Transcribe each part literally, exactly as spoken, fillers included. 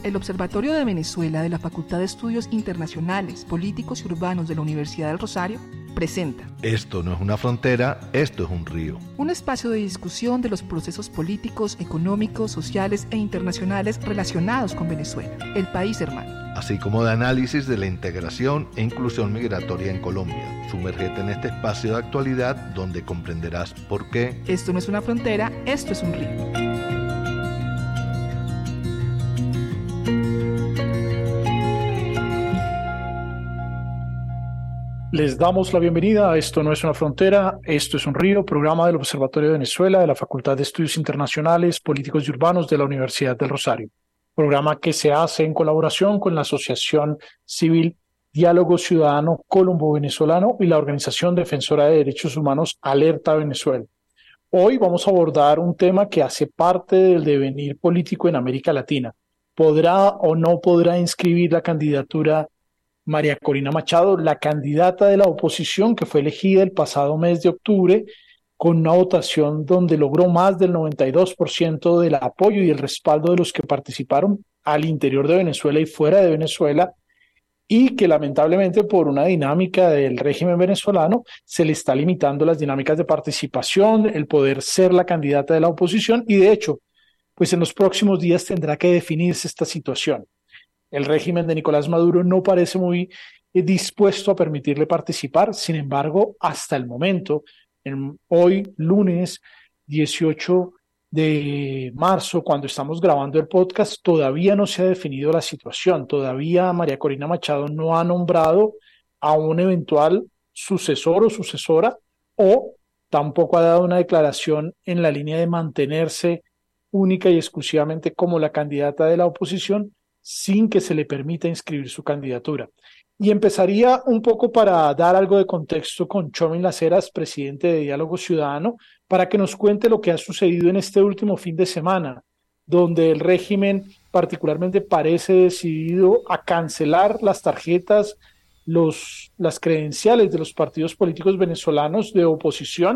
El Observatorio de Venezuela de la Facultad de Estudios Internacionales, Políticos y Urbanos de la Universidad del Rosario presenta Esto no es una frontera, esto es un río. Un espacio de discusión de los procesos políticos, económicos, sociales e internacionales relacionados con Venezuela, el país hermano. Así como de análisis de la integración e inclusión migratoria en Colombia. Sumérgete en este espacio de actualidad donde comprenderás por qué Esto no es una frontera, esto es un río. Les damos la bienvenida a Esto no es una frontera, esto es un río, programa del Observatorio de Venezuela de la Facultad de Estudios Internacionales, Políticos y Urbanos de la Universidad del Rosario. Programa que se hace en colaboración con la Asociación Civil Diálogo Ciudadano Colombo-Venezolano y la Organización Defensora de Derechos Humanos Alerta Venezuela. Hoy vamos a abordar un tema que hace parte del devenir político en América Latina. ¿Podrá o no podrá inscribir la candidatura María Corina Machado, la candidata de la oposición que fue elegida el pasado mes de octubre con una votación donde logró más del noventa y dos por ciento del apoyo y el respaldo de los que participaron al interior de Venezuela y fuera de Venezuela, y que lamentablemente por una dinámica del régimen venezolano se le está limitando las dinámicas de participación, el poder ser la candidata de la oposición, y de hecho, pues en los próximos días tendrá que definirse esta situación. El régimen de Nicolás Maduro no parece muy eh, dispuesto a permitirle participar. Sin embargo, hasta el momento, en, hoy lunes dieciocho de marzo, cuando estamos grabando el podcast, todavía no se ha definido la situación. Todavía María Corina Machado no ha nombrado a un eventual sucesor o sucesora, o tampoco ha dado una declaración en la línea de mantenerse única y exclusivamente como la candidata de la oposición, sin que se le permita inscribir su candidatura. Y empezaría un poco para dar algo de contexto con Tchomin Las Heras, presidente de Diálogo Ciudadano, para que nos cuente lo que ha sucedido en este último fin de semana, donde el régimen particularmente parece decidido a cancelar las tarjetas, los, las credenciales de los partidos políticos venezolanos de oposición.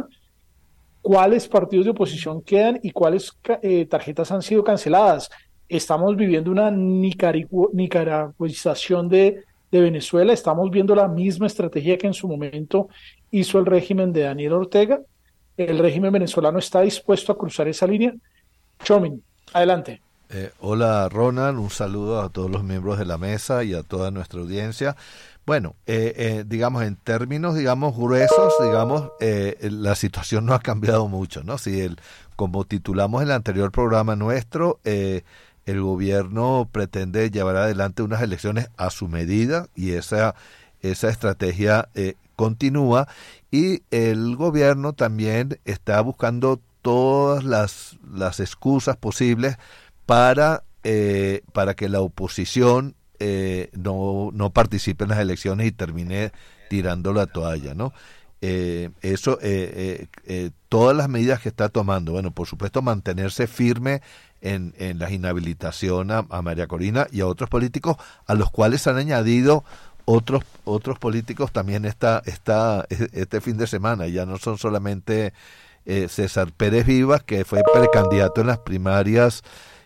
¿Cuáles partidos de oposición quedan y cuáles eh, tarjetas han sido canceladas? Estamos viviendo una nicaragu- nicaragüización de, de Venezuela. Estamos viendo la misma estrategia que en su momento hizo el régimen de Daniel Ortega. ¿El régimen venezolano está dispuesto a cruzar esa línea? Tchomin, adelante. Eh, hola Ronald, un saludo a todos los miembros de la mesa y a toda nuestra audiencia. Bueno, eh, eh, digamos en términos, digamos gruesos, digamos eh, la situación no ha cambiado mucho, ¿no? Si el, como titulamos en el anterior programa nuestro, eh, el gobierno pretende llevar adelante unas elecciones a su medida y esa, esa estrategia eh, continúa, y el gobierno también está buscando todas las, las excusas posibles para, eh, para que la oposición eh, no, no participe en las elecciones y termine tirando la toalla, ¿no? Eh, eso, eh, eh, eh, todas las medidas que está tomando, bueno, por supuesto mantenerse firme en, en la inhabilitación a, a María Corina y a otros políticos, a los cuales han añadido otros otros políticos también esta, esta, este fin de semana. Ya no son solamente eh, César Pérez Vivas, que fue precandidato en las primarias,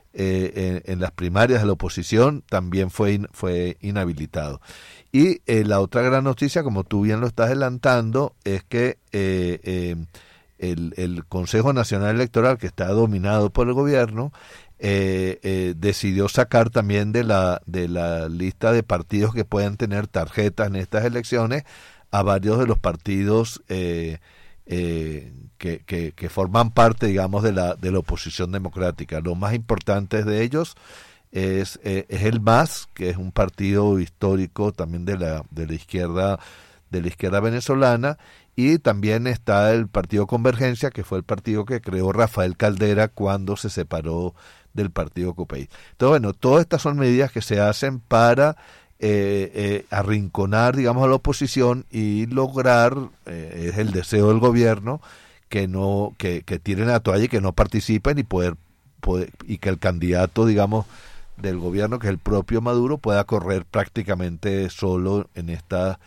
eh, en, en las primarias de la oposición, también fue, in, fue inhabilitado. Y eh, la otra gran noticia, como tú bien lo estás adelantando, es que eh, eh, el, el Consejo Nacional Electoral, que está dominado por el gobierno, eh, eh, decidió sacar también de la, de la lista de partidos que pueden tener tarjetas en estas elecciones a varios de los partidos eh, eh, que, que, que forman parte, digamos, de la, de la oposición democrática. Los más importantes de ellos Es, eh, es el M A S, que es un partido histórico también de la de la izquierda de la izquierda venezolana, y también está el Partido Convergencia, que fue el partido que creó Rafael Caldera cuando se separó del Partido Copey. Entonces, bueno, todas estas son medidas que se hacen para eh, eh, arrinconar, digamos, a la oposición y lograr, eh, es el deseo del gobierno, que no que, que tiren la toalla y que no participen, y poder, poder y que el candidato, digamos, del gobierno, que es el propio Maduro, pueda correr prácticamente solo en esta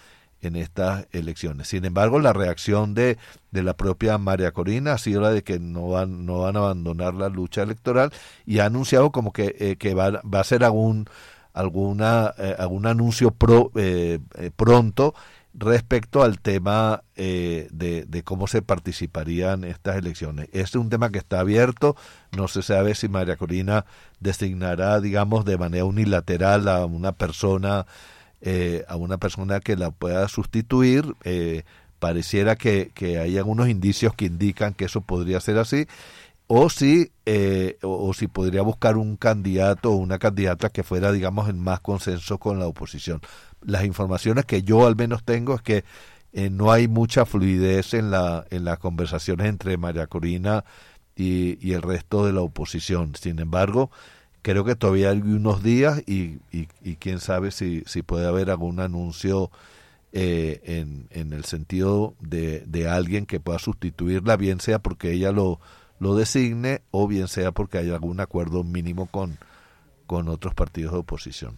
en estas elecciones. Sin embargo, la reacción de, de la propia María Corina ha sido la de que no van, no van a abandonar la lucha electoral y ha anunciado como que, eh, que va, va a hacer algún, alguna, eh, algún anuncio pro, eh, eh, pronto respecto al tema eh, de, de cómo se participarían estas elecciones. Este es un tema que está abierto, no se sabe si María Corina designará, digamos, de manera unilateral a una persona Eh, a una persona que la pueda sustituir. Eh, pareciera que, que hay algunos indicios que indican que eso podría ser así, o si, eh, o, o si podría buscar un candidato o una candidata que fuera, digamos, en más consenso con la oposición. Las informaciones que yo al menos tengo es que eh, no hay mucha fluidez en la en las conversaciones entre María Corina y, y el resto de la oposición. Sin embargo, creo que todavía hay unos días y, y, y quién sabe si, si puede haber algún anuncio eh, en, en el sentido de, de alguien que pueda sustituirla, bien sea porque ella lo, lo designe o bien sea porque hay algún acuerdo mínimo con, con otros partidos de oposición.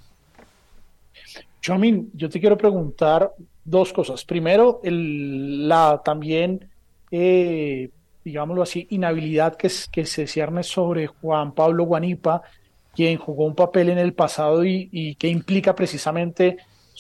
Chomin, yo te quiero preguntar dos cosas. Primero, el, la también, eh, digámoslo así, inhabilidad que, es- que se cierne sobre Juan Pablo Guanipa, quien jugó un papel en el pasado y, y que implica precisamente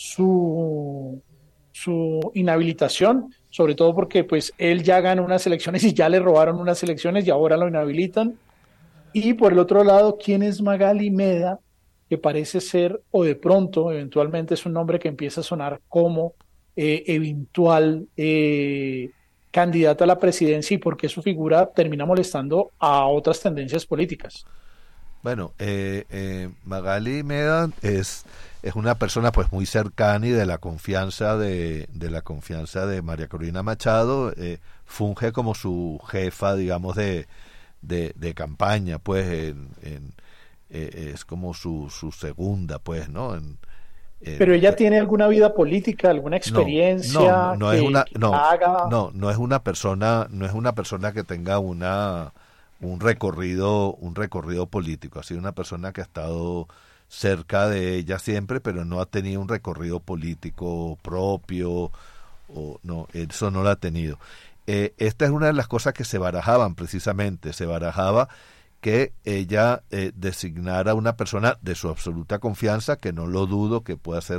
su, su inhabilitación, sobre todo porque pues él ya ganó unas elecciones y ya le robaron unas elecciones y ahora lo inhabilitan. Y por el otro lado, ¿quién es Magali Meda? Que parece ser, o de pronto, eventualmente es un nombre que empieza a sonar como eh, eventual eh, candidata a la presidencia y por qué su figura termina molestando a otras tendencias políticas. Bueno, eh, eh, Magali Meda es, es una persona pues muy cercana y de la confianza de, de la confianza de María Corina Machado. Eh, funge como su jefa, digamos, de, de, de campaña, pues en, en, eh, es como su, su segunda, pues, ¿no? En, Pero en, ella eh, tiene alguna vida política, alguna no, no, no, experiencia no es que, una, que no, la haga. no, no es una persona, no es una persona que tenga una un recorrido, un recorrido político. Ha sido una persona que ha estado cerca de ella siempre, pero no ha tenido un recorrido político propio, o no, eso no lo ha tenido. Eh, esta es una de las cosas que se barajaban precisamente, se barajaba que ella eh, designara una persona de su absoluta confianza, que no lo dudo que pueda ser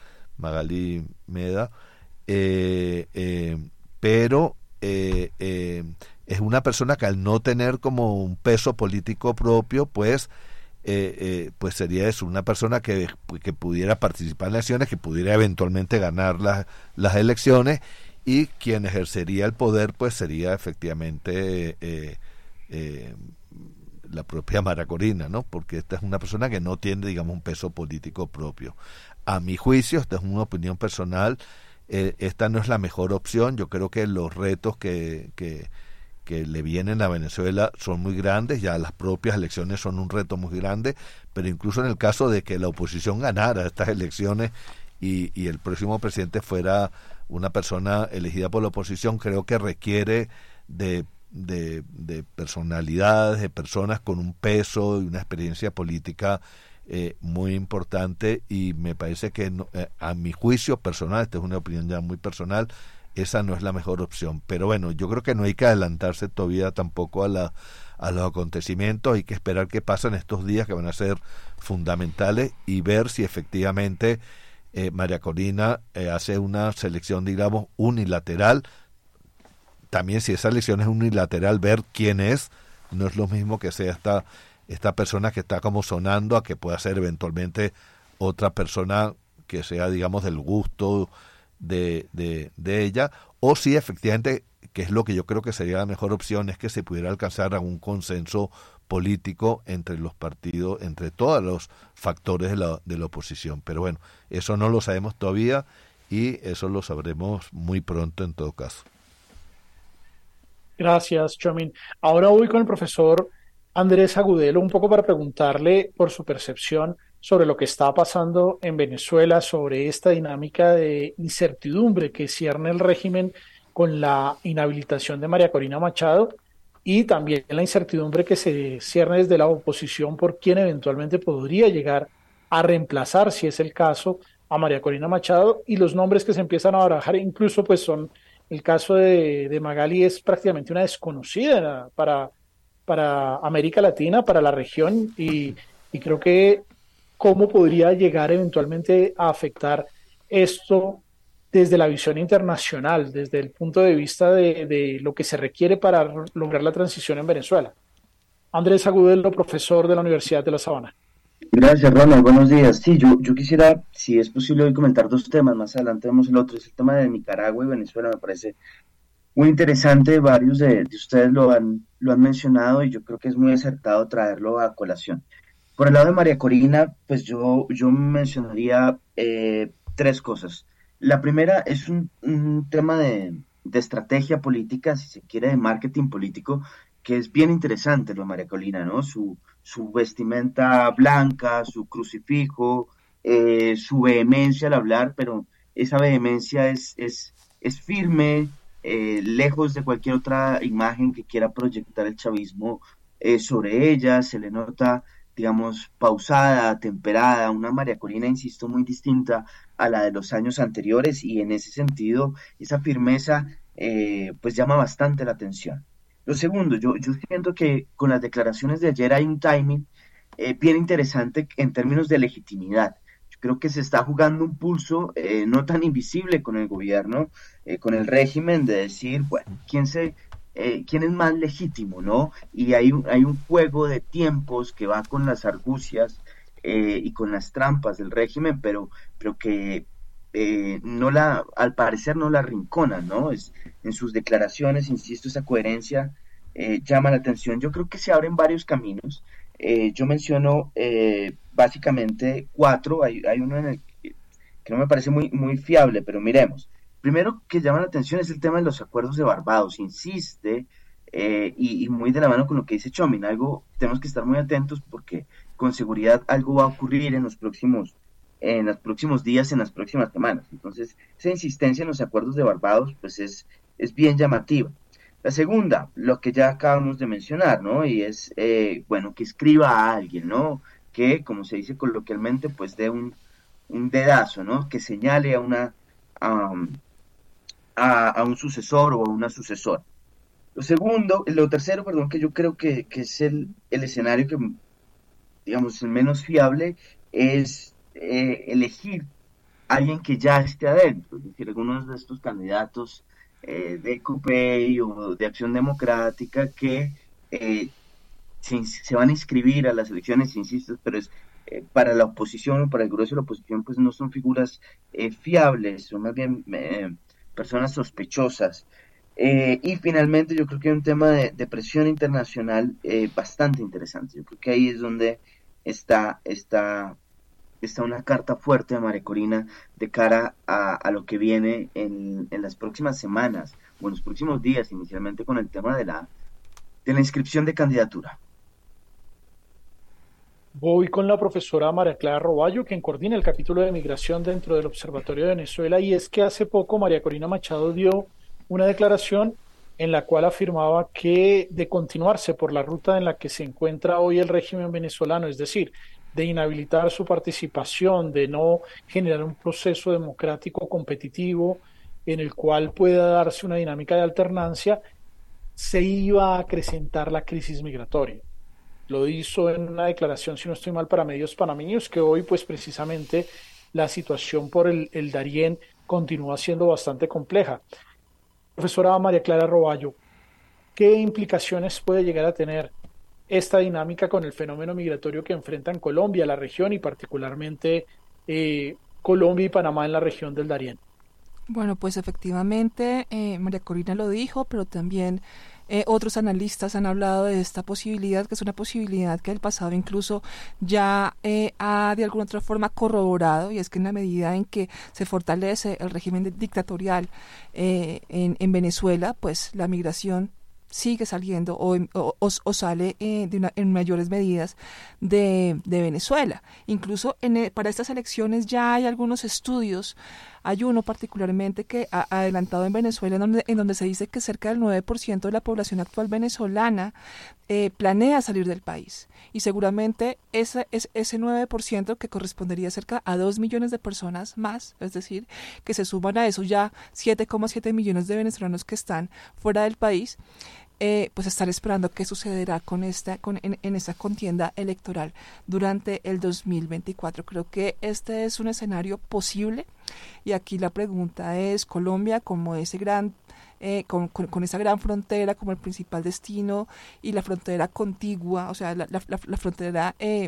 Magali Meda, eh, eh, pero eh, eh, es una persona que al no tener como un peso político propio, pues eh, eh, pues sería eso, una persona que, que pudiera participar en las elecciones, que pudiera eventualmente ganar las, las elecciones, y quien ejercería el poder pues sería efectivamente eh, eh, la propia Mara Corina, ¿no? Porque esta es una persona que no tiene, digamos, un peso político propio. A mi juicio, esta es una opinión personal, eh, esta no es la mejor opción. Yo creo que los retos que, que, que le vienen a Venezuela son muy grandes, ya las propias elecciones son un reto muy grande, pero incluso en el caso de que la oposición ganara estas elecciones y, y el próximo presidente fuera una persona elegida por la oposición, creo que requiere de De, de personalidades, de personas con un peso y una experiencia política eh, muy importante, y me parece que no, eh, a mi juicio personal, esta es una opinión ya muy personal, esa no es la mejor opción. Pero bueno, yo creo que no hay que adelantarse todavía tampoco a, la, a los acontecimientos, hay que esperar qué pasa en estos días que van a ser fundamentales y ver si efectivamente eh, María Corina eh, hace una selección, digamos, unilateral. También, si esa elección es unilateral, ver quién es, no es lo mismo que sea esta, esta persona que está como sonando a que pueda ser eventualmente otra persona que sea, digamos, del gusto de, de, de ella, o si efectivamente, que es lo que yo creo que sería la mejor opción, es que se pudiera alcanzar algún consenso político entre los partidos, entre todos los factores de la, de la oposición. Pero bueno, eso no lo sabemos todavía y eso lo sabremos muy pronto en todo caso. Gracias, Chomin. Ahora voy con el profesor Andrés Agudelo un poco para preguntarle por su percepción sobre lo que está pasando en Venezuela, sobre esta dinámica de incertidumbre que cierne el régimen con la inhabilitación de María Corina Machado y también la incertidumbre que se cierne desde la oposición por quién eventualmente podría llegar a reemplazar, si es el caso, a María Corina Machado, y los nombres que se empiezan a barajar incluso pues son, el caso de, de Magali es prácticamente una desconocida para, para América Latina, para la región, y, y creo que cómo podría llegar eventualmente a afectar esto desde la visión internacional, desde el punto de vista de, de lo que se requiere para lograr la transición en Venezuela. Andrés Agudelo, profesor de la Universidad de La Sabana. Gracias, Ronald. Buenos días. Sí, yo, yo quisiera, si es posible, hoy comentar dos temas. Más adelante vemos el otro. Es el tema de Nicaragua y Venezuela. Me parece muy interesante. Varios de, de ustedes lo han, lo han mencionado y yo creo que es muy acertado traerlo a colación. Por el lado de María Corina, pues yo, yo mencionaría eh, tres cosas. La primera es un, un tema de, de estrategia política, si se quiere, de marketing político, que es bien interesante lo de María Corina, ¿no? Su, su vestimenta blanca, su crucifijo, eh, su vehemencia al hablar, pero esa vehemencia es, es, es firme, eh, lejos de cualquier otra imagen que quiera proyectar el chavismo eh, sobre ella. Se le nota, digamos, pausada, temperada, una María Corina, insisto, muy distinta a la de los años anteriores, y en ese sentido, esa firmeza, eh, pues llama bastante la atención. Lo segundo, yo, yo siento que con las declaraciones de ayer hay un timing eh, bien interesante en términos de legitimidad. Yo creo que se está jugando un pulso eh, no tan invisible con el gobierno, eh, con el régimen, de decir, bueno, ¿quién se eh, quién es más legítimo, ¿no? Y hay un, hay un juego de tiempos que va con las argucias eh, y con las trampas del régimen, pero, pero que eh, no la, al parecer no la rinconan, ¿no? Es, en sus declaraciones, insisto, esa coherencia eh, llama la atención. Yo creo que se abren varios caminos. Eh, yo menciono eh, básicamente cuatro. Hay, hay uno en el que, que no me parece muy, muy fiable, pero miremos. Primero que llama la atención es el tema de los acuerdos de Barbados. Insiste, eh, y, y muy de la mano con lo que dice Chomin, algo tenemos que estar muy atentos porque con seguridad algo va a ocurrir en los próximos en los próximos días, en las próximas semanas. Entonces, esa insistencia en los acuerdos de Barbados, pues es, es bien llamativa. La segunda, lo que ya acabamos de mencionar, ¿no? Y es, eh, bueno, que escriba a alguien, ¿no? Que, como se dice coloquialmente, pues dé un, un dedazo, ¿no? Que señale a una... Um, A, a, un sucesor o a una sucesora. Lo segundo, lo tercero, perdón, que yo creo que, que es el, el escenario que, digamos, el menos fiable, es eh, elegir a alguien que ya esté adentro. Es decir, algunos de estos candidatos eh, de CUPEI o de Acción Democrática que eh, se, se van a inscribir a las elecciones, insisto, pero es eh, para la oposición o para el grueso de la oposición, pues no son figuras eh, fiables, son más bien... Eh, personas sospechosas. Eh, y finalmente yo creo que hay un tema de, de presión internacional eh, bastante interesante. Yo creo que ahí es donde está, está, está una carta fuerte de María Corina de cara a, a lo que viene en, en las próximas semanas o en los próximos días, inicialmente con el tema de la, de la inscripción de candidatura. Voy con la profesora María Clara Roballo, quien coordina el capítulo de migración dentro del Observatorio de Venezuela, y es que hace poco María Corina Machado dio una declaración en la cual afirmaba que de continuarse por la ruta en la que se encuentra hoy el régimen venezolano, es decir, de inhabilitar su participación, de no generar un proceso democrático competitivo en el cual pueda darse una dinámica de alternancia, se iba a acrecentar la crisis migratoria. Lo hizo en una declaración, si no estoy mal, para medios panameños, que hoy pues precisamente la situación por el, el Darién continúa siendo bastante compleja. Profesora María Clara Roballo, ¿qué implicaciones puede llegar a tener esta dinámica con el fenómeno migratorio que enfrentan Colombia, la región, y particularmente eh, Colombia y Panamá en la región del Darién? Bueno, pues efectivamente, eh, María Corina lo dijo, pero también Eh, otros analistas han hablado de esta posibilidad, que es una posibilidad que el pasado incluso ya eh, ha de alguna otra forma corroborado, y es que en la medida en que se fortalece el régimen dictatorial eh, en, en Venezuela, pues la migración sigue saliendo o, o, o sale eh, de una, en mayores medidas de, de Venezuela. Incluso en, para estas elecciones ya hay algunos estudios Hay uno particularmente que ha adelantado en Venezuela, en donde, en donde se dice que cerca del nueve por ciento de la población actual venezolana eh, planea salir del país. Y seguramente ese, es, ese nueve por ciento, que correspondería cerca a dos millones de personas más, es decir, que se suman a eso ya siete coma siete millones de venezolanos que están fuera del país, Eh, pues estar esperando qué sucederá con esta con, en, en esta contienda electoral durante el dos mil veinticuatro. Creo que este es un escenario posible, y aquí la pregunta es: Colombia, como ese gran eh, con, con, con esa gran frontera como el principal destino, y la frontera contigua, o sea, la, la, la, la frontera eh,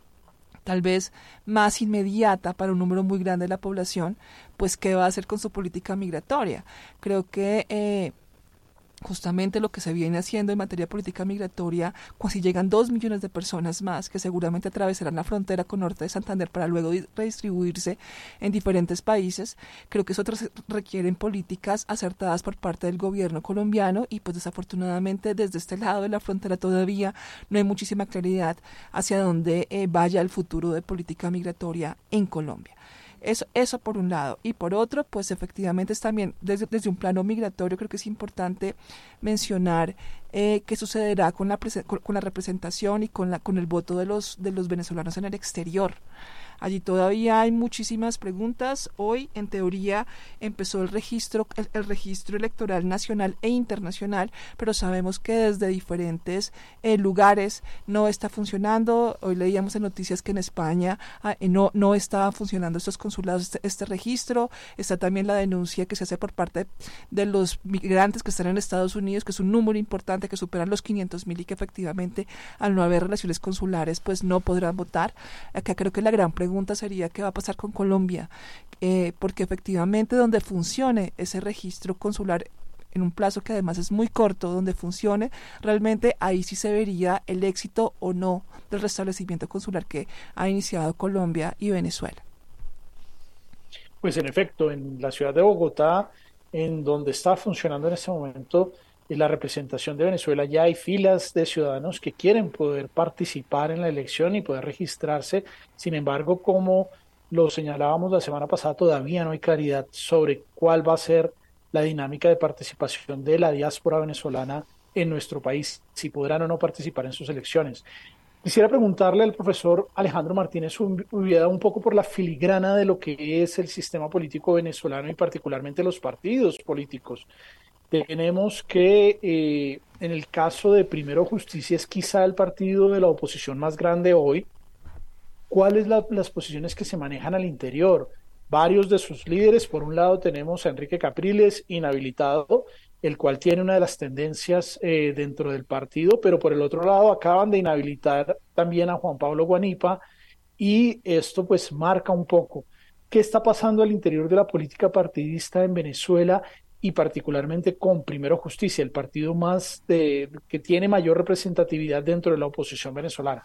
tal vez más inmediata para un número muy grande de la población, pues qué va a hacer con su política migratoria. Creo que eh, justamente lo que se viene haciendo en materia de política migratoria, si llegan dos millones de personas más que seguramente atravesarán la frontera con norte de Santander para luego redistribuirse en diferentes países, creo que eso requieren políticas acertadas por parte del gobierno colombiano, y pues desafortunadamente desde este lado de la frontera todavía no hay muchísima claridad hacia dónde eh, vaya el futuro de política migratoria en Colombia. Eso, eso por un lado. Y por otro, pues efectivamente es también desde, desde un plano migratorio, creo que es importante mencionar eh, qué sucederá con la, con, con la representación y con, la, con el voto de los, de los venezolanos en el exterior. Allí todavía hay muchísimas preguntas. Hoy, en teoría, empezó el registro, el, el registro electoral nacional e internacional, pero sabemos que desde diferentes eh, lugares no está funcionando. Hoy leíamos en noticias que en España eh, no, no estaban funcionando estos consulados, este, este registro. Está también la denuncia que se hace por parte de los migrantes que están en Estados Unidos, que es un número importante, que superan los quinientos mil, y que efectivamente, al no haber relaciones consulares, pues no podrán votar. Acá creo que la gran pregunta pregunta sería qué va a pasar con Colombia, eh, porque efectivamente donde funcione ese registro consular en un plazo que además es muy corto, donde funcione, realmente ahí sí se vería el éxito o no del restablecimiento consular que ha iniciado Colombia y Venezuela. Pues en efecto, en la ciudad de Bogotá, en donde está funcionando en este momento la representación de Venezuela, ya hay filas de ciudadanos que quieren poder participar en la elección y poder registrarse. Sin embargo, como lo señalábamos la semana pasada, todavía no hay claridad sobre cuál va a ser la dinámica de participación de la diáspora venezolana en nuestro país, si podrán o no participar en sus elecciones. Quisiera preguntarle al profesor Alejandro Martínez Ubieda un poco por la filigrana de lo que es el sistema político venezolano y particularmente los partidos políticos. Tenemos que, eh, en el caso de Primero Justicia, es quizá el partido de la oposición más grande hoy. ¿Cuáles son la, las posiciones que se manejan al interior? Varios de sus líderes, por un lado tenemos a Enrique Capriles, inhabilitado, el cual tiene una de las tendencias eh, dentro del partido, pero por el otro lado acaban de inhabilitar también a Juan Pablo Guanipa, y esto pues marca un poco qué está pasando al interior de la política partidista en Venezuela, y particularmente con Primero Justicia, el partido más de, que tiene mayor representatividad dentro de la oposición venezolana.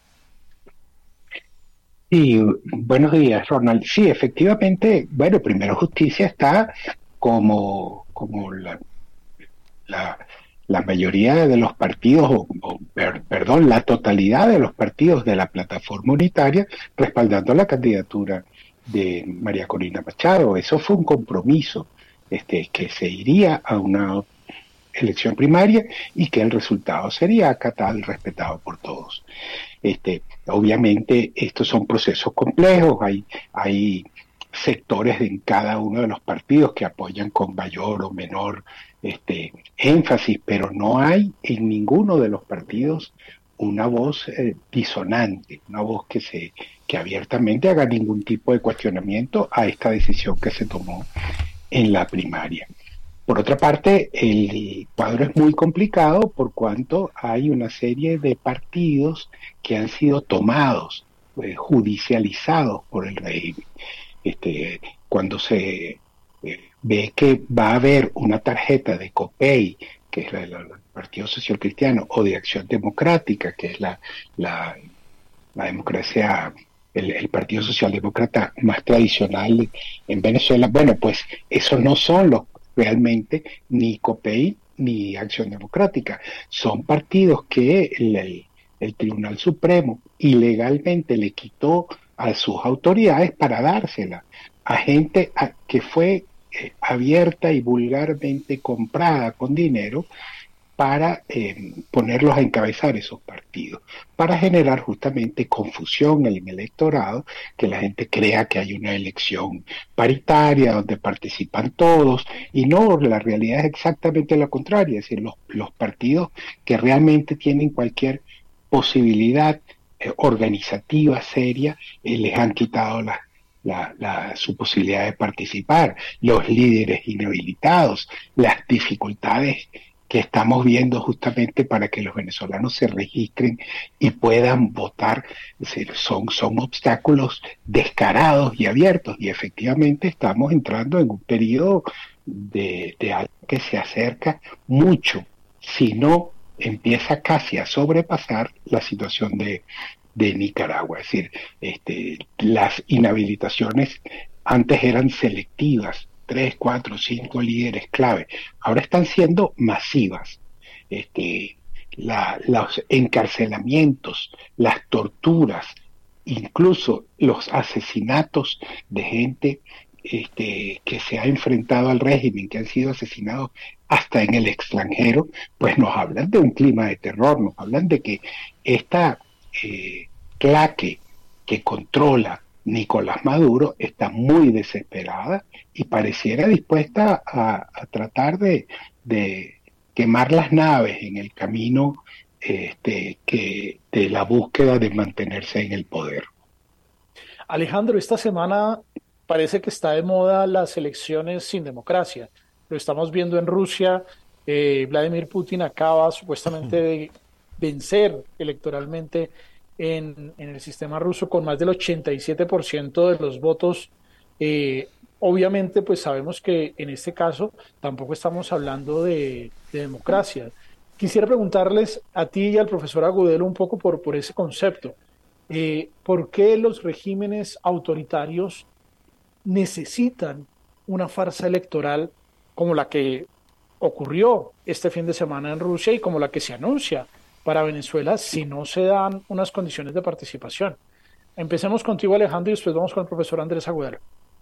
Sí, buenos días, Ronald. Sí, efectivamente, bueno, Primero Justicia está como, como la, la, la mayoría de los partidos, o, o per, perdón, la totalidad de los partidos de la plataforma unitaria, respaldando la candidatura de María Corina Machado. Eso fue un compromiso. Este, que se iría a una elección primaria y que el resultado sería acatado y respetado por todos. Este, obviamente estos son procesos complejos, hay, hay sectores en cada uno de los partidos que apoyan con mayor o menor este, énfasis, pero no hay en ninguno de los partidos una voz eh, disonante, una voz que se que abiertamente haga ningún tipo de cuestionamiento a esta decisión que se tomó en la primaria. Por otra parte, el cuadro es muy complicado por cuanto hay una serie de partidos que han sido tomados, eh, judicializados por el régimen. Este, cuando se eh, ve que va a haber una tarjeta de COPEI, que es la del Partido Social Cristiano, o de Acción Democrática, que es la, la, la democracia, El, el Partido Socialdemócrata más tradicional en Venezuela, bueno, pues esos no son los realmente ni COPEI ni Acción Democrática, son partidos que el, el, el Tribunal Supremo ilegalmente le quitó a sus autoridades para dársela, a gente a, que fue eh, abierta y vulgarmente comprada con dinero para eh, ponerlos a encabezar esos partidos, para generar justamente confusión en el electorado, que la gente crea que hay una elección paritaria donde participan todos, y no, la realidad es exactamente la contraria, es decir, los, los partidos que realmente tienen cualquier posibilidad eh, organizativa, seria, eh, les han quitado la, la, la, su posibilidad de participar, los líderes inhabilitados, las dificultades que estamos viendo justamente para que los venezolanos se registren y puedan votar, es decir, son, son obstáculos descarados y abiertos, y efectivamente estamos entrando en un periodo de, de algo que se acerca mucho, si no empieza casi a sobrepasar la situación de, de Nicaragua. Es decir, este, las inhabilitaciones antes eran selectivas, tres, cuatro, cinco líderes clave. Ahora están siendo masivas. Este, la, los encarcelamientos, las torturas, incluso los asesinatos de gente este, que se ha enfrentado al régimen, que han sido asesinados hasta en el extranjero, pues nos hablan de un clima de terror, nos hablan de que esta eh, claque que controla Nicolás Maduro está muy desesperada y pareciera dispuesta a, a tratar de, de quemar las naves en el camino este, que, de la búsqueda de mantenerse en el poder. Alejandro, esta semana parece que está de moda las elecciones sin democracia. Lo estamos viendo en Rusia. eh, Vladimir Putin acaba supuestamente de vencer electoralmente En, en el sistema ruso con más del ochenta y siete por ciento de los votos. Eh, obviamente, pues sabemos que en este caso tampoco estamos hablando de, de democracia. Quisiera preguntarles a ti y al profesor Agudelo un poco por, por ese concepto. Eh, ¿Por qué los regímenes autoritarios necesitan una farsa electoral como la que ocurrió este fin de semana en Rusia y como la que se anuncia para Venezuela si no se dan unas condiciones de participación? Empecemos contigo, Alejandro, y después vamos con el profesor Andrés Agudelo.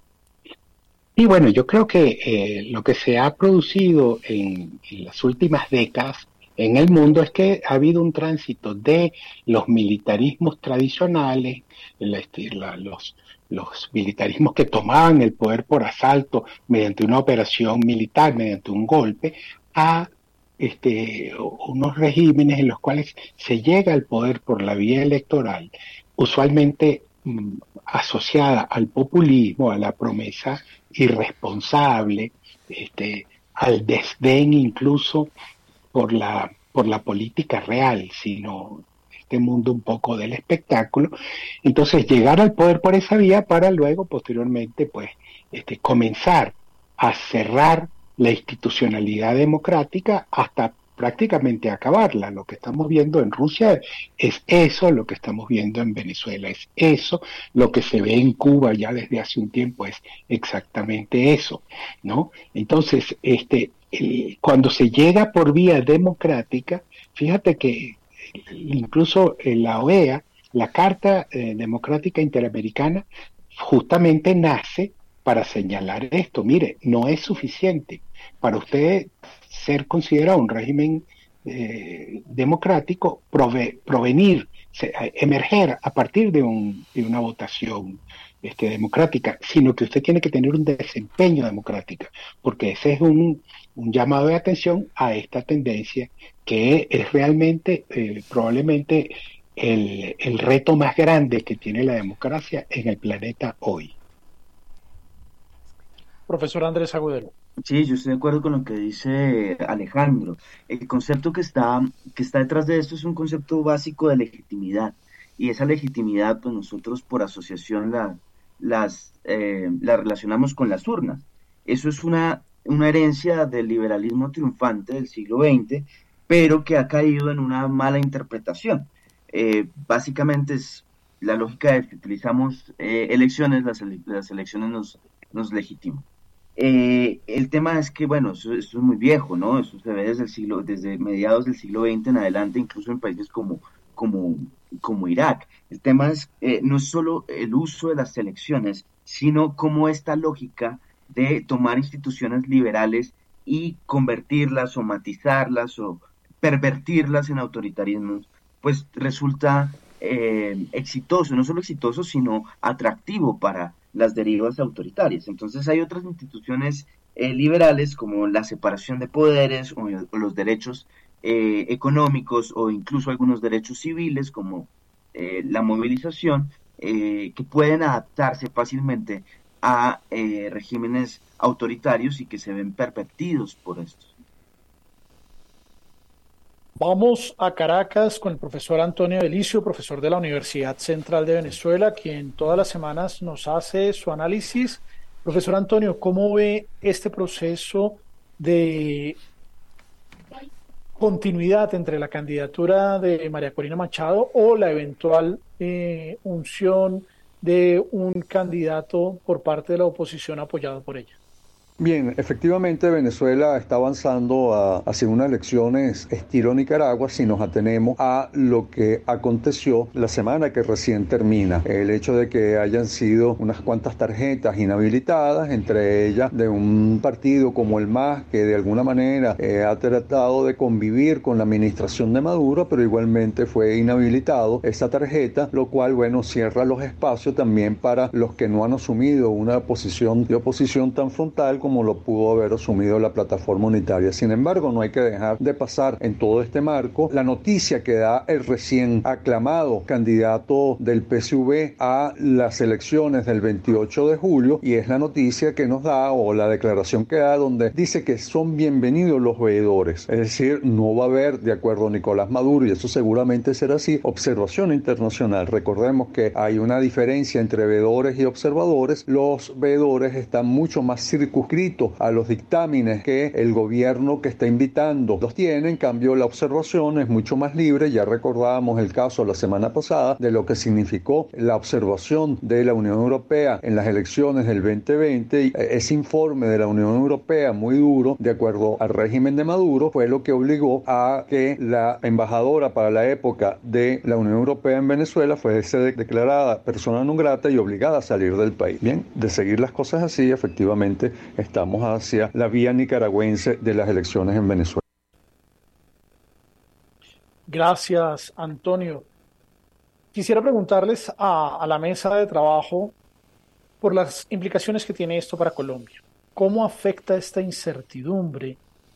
Y bueno, yo creo que eh, lo que se ha producido en, en las últimas décadas en el mundo es que ha habido un tránsito de los militarismos tradicionales, la, la, los, los militarismos que tomaban el poder por asalto mediante una operación militar, mediante un golpe, a Este, unos regímenes en los cuales se llega al poder por la vía electoral, usualmente mmm, asociada al populismo, a la promesa irresponsable, este, al desdén incluso por la, por la política real, sino este mundo un poco del espectáculo. Entonces llegar al poder por esa vía para luego posteriormente pues este, comenzar a cerrar la institucionalidad democrática hasta prácticamente acabarla. Lo que estamos viendo en Rusia es eso, lo que estamos viendo en Venezuela es eso, lo que se ve en Cuba ya desde hace un tiempo es exactamente eso, ¿no? Entonces, este, el, cuando se llega por vía democrática, fíjate que incluso en la O E A, la Carta eh, Democrática Interamericana, justamente nace para señalar esto. Mire, no es suficiente para usted ser considerado un régimen eh, democrático, prove, provenir, se, emerger a partir de, un, de una votación este, democrática, sino que usted tiene que tener un desempeño democrático, porque ese es un, un llamado de atención a esta tendencia que es realmente, eh, probablemente, el, el reto más grande que tiene la democracia en el planeta hoy. Profesor Andrés Agudelo. Sí, yo estoy de acuerdo con lo que dice Alejandro. El concepto que está, que está detrás de esto es un concepto básico de legitimidad. Y esa legitimidad, pues nosotros por asociación la, las, eh, la relacionamos con las urnas. Eso es una, una herencia del liberalismo triunfante del siglo veinte, pero que ha caído en una mala interpretación. Eh, básicamente es la lógica de que utilizamos eh, elecciones, las, ele las elecciones nos, nos legitiman. Eh, el tema es que, bueno, eso, esto es muy viejo, ¿no? Eso se ve desde el siglo, desde mediados del siglo veinte en adelante, incluso en países como, como, como Irak. El tema es, eh, no es solo el uso de las elecciones, sino cómo esta lógica de tomar instituciones liberales y convertirlas o matizarlas o pervertirlas en autoritarismos, pues resulta eh, exitoso, no solo exitoso, sino atractivo para las derivas autoritarias. Entonces hay otras instituciones eh, liberales como la separación de poderes o, o los derechos eh, económicos o incluso algunos derechos civiles como eh, la movilización, eh, que pueden adaptarse fácilmente a eh, regímenes autoritarios y que se ven pervertidos por estos. Vamos a Caracas con el profesor Antonio Delicio, profesor de la Universidad Central de Venezuela, quien todas las semanas nos hace su análisis. Profesor Antonio, ¿cómo ve este proceso de continuidad entre la candidatura de María Corina Machado o la eventual eh, unción de un candidato por parte de la oposición apoyado por ella? Bien, efectivamente Venezuela está avanzando a, hacia unas elecciones estilo Nicaragua si nos atenemos a lo que aconteció la semana que recién termina. El hecho de que hayan sido unas cuantas tarjetas inhabilitadas, entre ellas de un partido como el M A S, que de alguna manera eh, ha tratado de convivir con la administración de Maduro, pero igualmente fue inhabilitado esa tarjeta, lo cual, bueno, cierra los espacios también para los que no han asumido una posición de oposición tan frontal como como lo pudo haber asumido la plataforma unitaria. Sin embargo, no hay que dejar de pasar en todo este marco la noticia que da el recién aclamado candidato del P S U V a las elecciones del veintiocho de julio, y es la noticia que nos da, o la declaración que da, donde dice que son bienvenidos los veedores. Es decir, no va a haber, de acuerdo a Nicolás Maduro, y eso seguramente será así, observación internacional. Recordemos que hay una diferencia entre veedores y observadores. Los veedores están mucho más circunscritos a los dictámenes que el gobierno que está invitando los tiene. En cambio, la observación es mucho más libre. Ya recordábamos el caso la semana pasada de lo que significó la observación de la Unión Europea en las elecciones del veinte veinte. Ese informe de la Unión Europea, muy duro, de acuerdo al régimen de Maduro, fue lo que obligó a que la embajadora para la época de la Unión Europea en Venezuela fuese declarada persona non grata y obligada a salir del país. Bien, de seguir las cosas así, efectivamente, estamos hacia la vía nicaragüense de las elecciones en Venezuela. Gracias, Antonio. Quisiera preguntarles a, a la mesa de trabajo por las implicaciones que tiene esto para Colombia. ¿Cómo afecta esta incertidumbre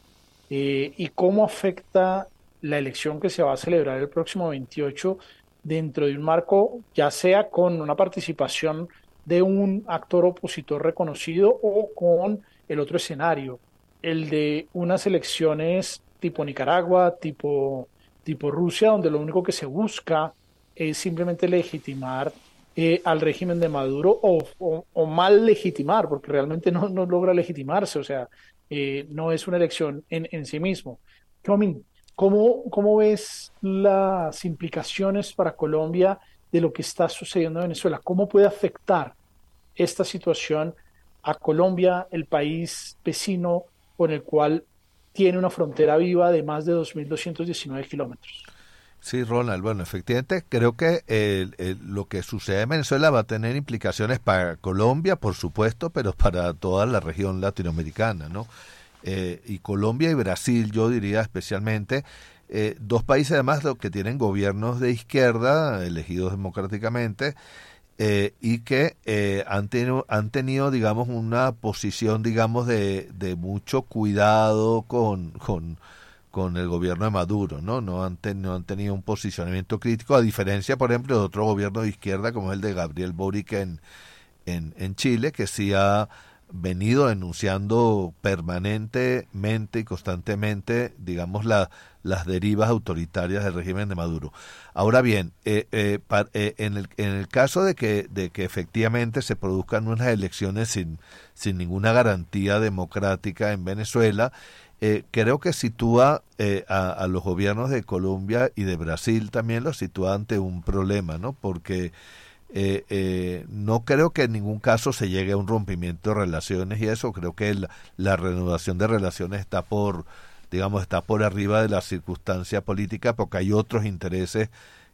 eh, y cómo afecta la elección que se va a celebrar el próximo veintiocho dentro de un marco, ya sea con una participación de un actor opositor reconocido o con el otro escenario, el de unas elecciones tipo Nicaragua, tipo, tipo Rusia, donde lo único que se busca es simplemente legitimar eh, al régimen de Maduro o, o, o mal legitimar, porque realmente no, no logra legitimarse, o sea, eh, no es una elección en, en sí mismo. Tommy, ¿cómo, ¿cómo ves las implicaciones para Colombia de lo que está sucediendo en Venezuela? ¿Cómo puede afectar esta situación a Colombia, el país vecino con el cual tiene una frontera viva de más de dos mil doscientos diecinueve kilómetros? Sí, Ronald, bueno, efectivamente creo que el, el, lo que sucede en Venezuela va a tener implicaciones para Colombia, por supuesto, pero para toda la región latinoamericana, ¿no? Eh, y Colombia y Brasil, yo diría especialmente, eh, dos países además que tienen gobiernos de izquierda, elegidos democráticamente, Eh, y que eh, han, tenido, han tenido, digamos, una posición, digamos, de, de mucho cuidado con, con, con el gobierno de Maduro, ¿no? No han, ten, no han tenido un posicionamiento crítico, a diferencia, por ejemplo, de otro gobierno de izquierda, como es el de Gabriel Boric en, en, en Chile, que sí ha venido denunciando permanentemente y constantemente, digamos, la, las derivas autoritarias del régimen de Maduro. Ahora bien, eh, eh, pa, eh, en, el, en el caso de que, de que efectivamente se produzcan unas elecciones sin, sin ninguna garantía democrática en Venezuela, eh, creo que sitúa eh, a, a los gobiernos de Colombia y de Brasil también los sitúa ante un problema, ¿no? Porque Eh, eh, no creo que en ningún caso se llegue a un rompimiento de relaciones y eso, creo que la, la reanudación de relaciones está por, digamos, está por arriba de la circunstancia política, porque hay otros intereses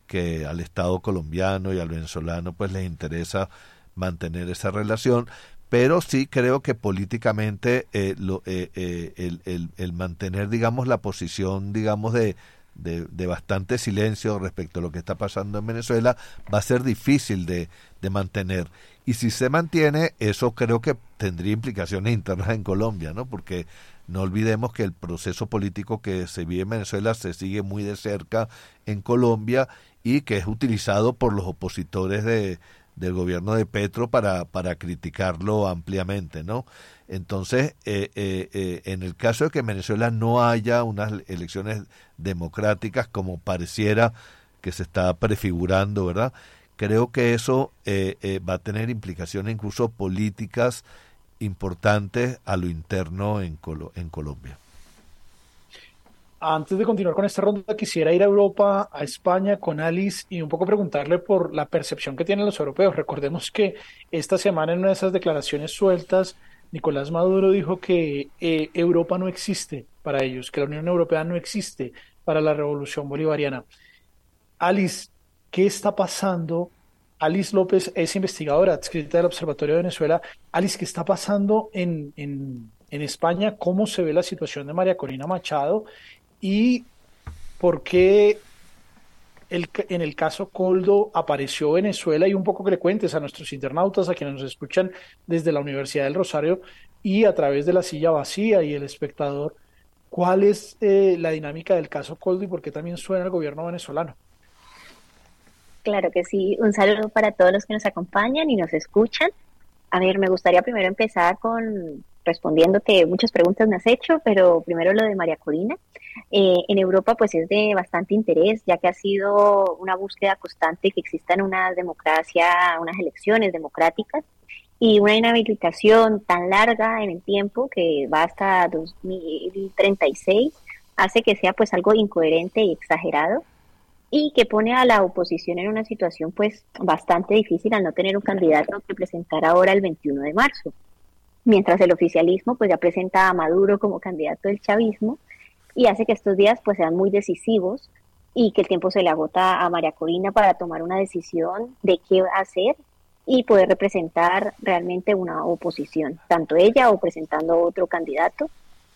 que al Estado colombiano y al venezolano pues les interesa mantener esa relación, pero sí creo que políticamente eh, lo, eh, eh, el, el, el mantener, digamos, la posición, digamos, de, de, de bastante silencio respecto a lo que está pasando en Venezuela va a ser difícil de, de mantener. Y si se mantiene, eso creo que tendría implicaciones internas en Colombia, ¿no? Porque no olvidemos que el proceso político que se vive en Venezuela se sigue muy de cerca en Colombia y que es utilizado por los opositores de del gobierno de Petro para, para criticarlo ampliamente, ¿no? Entonces, eh, eh, eh, en el caso de que en Venezuela no haya unas elecciones democráticas como pareciera que se está prefigurando, ¿verdad? Creo que eso eh, eh, va a tener implicaciones incluso políticas importantes a lo interno en, Colo- en Colombia. Antes de continuar con esta ronda, quisiera ir a Europa, a España, con Alice y un poco preguntarle por la percepción que tienen los europeos. Recordemos que esta semana en una de esas declaraciones sueltas, Nicolás Maduro dijo que eh, Europa no existe para ellos, que la Unión Europea no existe para la revolución bolivariana. Alice, ¿qué está pasando? Alice López es investigadora adscrita del Observatorio de Venezuela. Alice, ¿qué está pasando en, en, en España? ¿Cómo se ve la situación de María Corina Machado? ¿Y por qué el, en el caso Coldo apareció Venezuela? Y un poco que le cuentes a nuestros internautas, a quienes nos escuchan desde la Universidad del Rosario y a través de La Silla Vacía y El Espectador, ¿cuál es eh, la dinámica del caso Coldo y por qué también suena el gobierno venezolano? Claro que sí, un saludo para todos los que nos acompañan y nos escuchan. A ver, me gustaría primero empezar con respondiéndote muchas preguntas me has hecho, pero primero lo de María Corina. Eh, en Europa pues es de bastante interés, ya que ha sido una búsqueda constante que existan una democracia, unas elecciones democráticas y una inhabilitación tan larga en el tiempo que va hasta dos mil treinta y seis hace que sea pues algo incoherente y exagerado y que pone a la oposición en una situación pues bastante difícil al no tener un candidato que presentar ahora el veintiuno de marzo. Mientras el oficialismo pues ya presenta a Maduro como candidato del chavismo y hace que estos días pues sean muy decisivos y que el tiempo se le agota a María Corina para tomar una decisión de qué hacer y poder representar realmente una oposición, tanto ella o presentando otro candidato.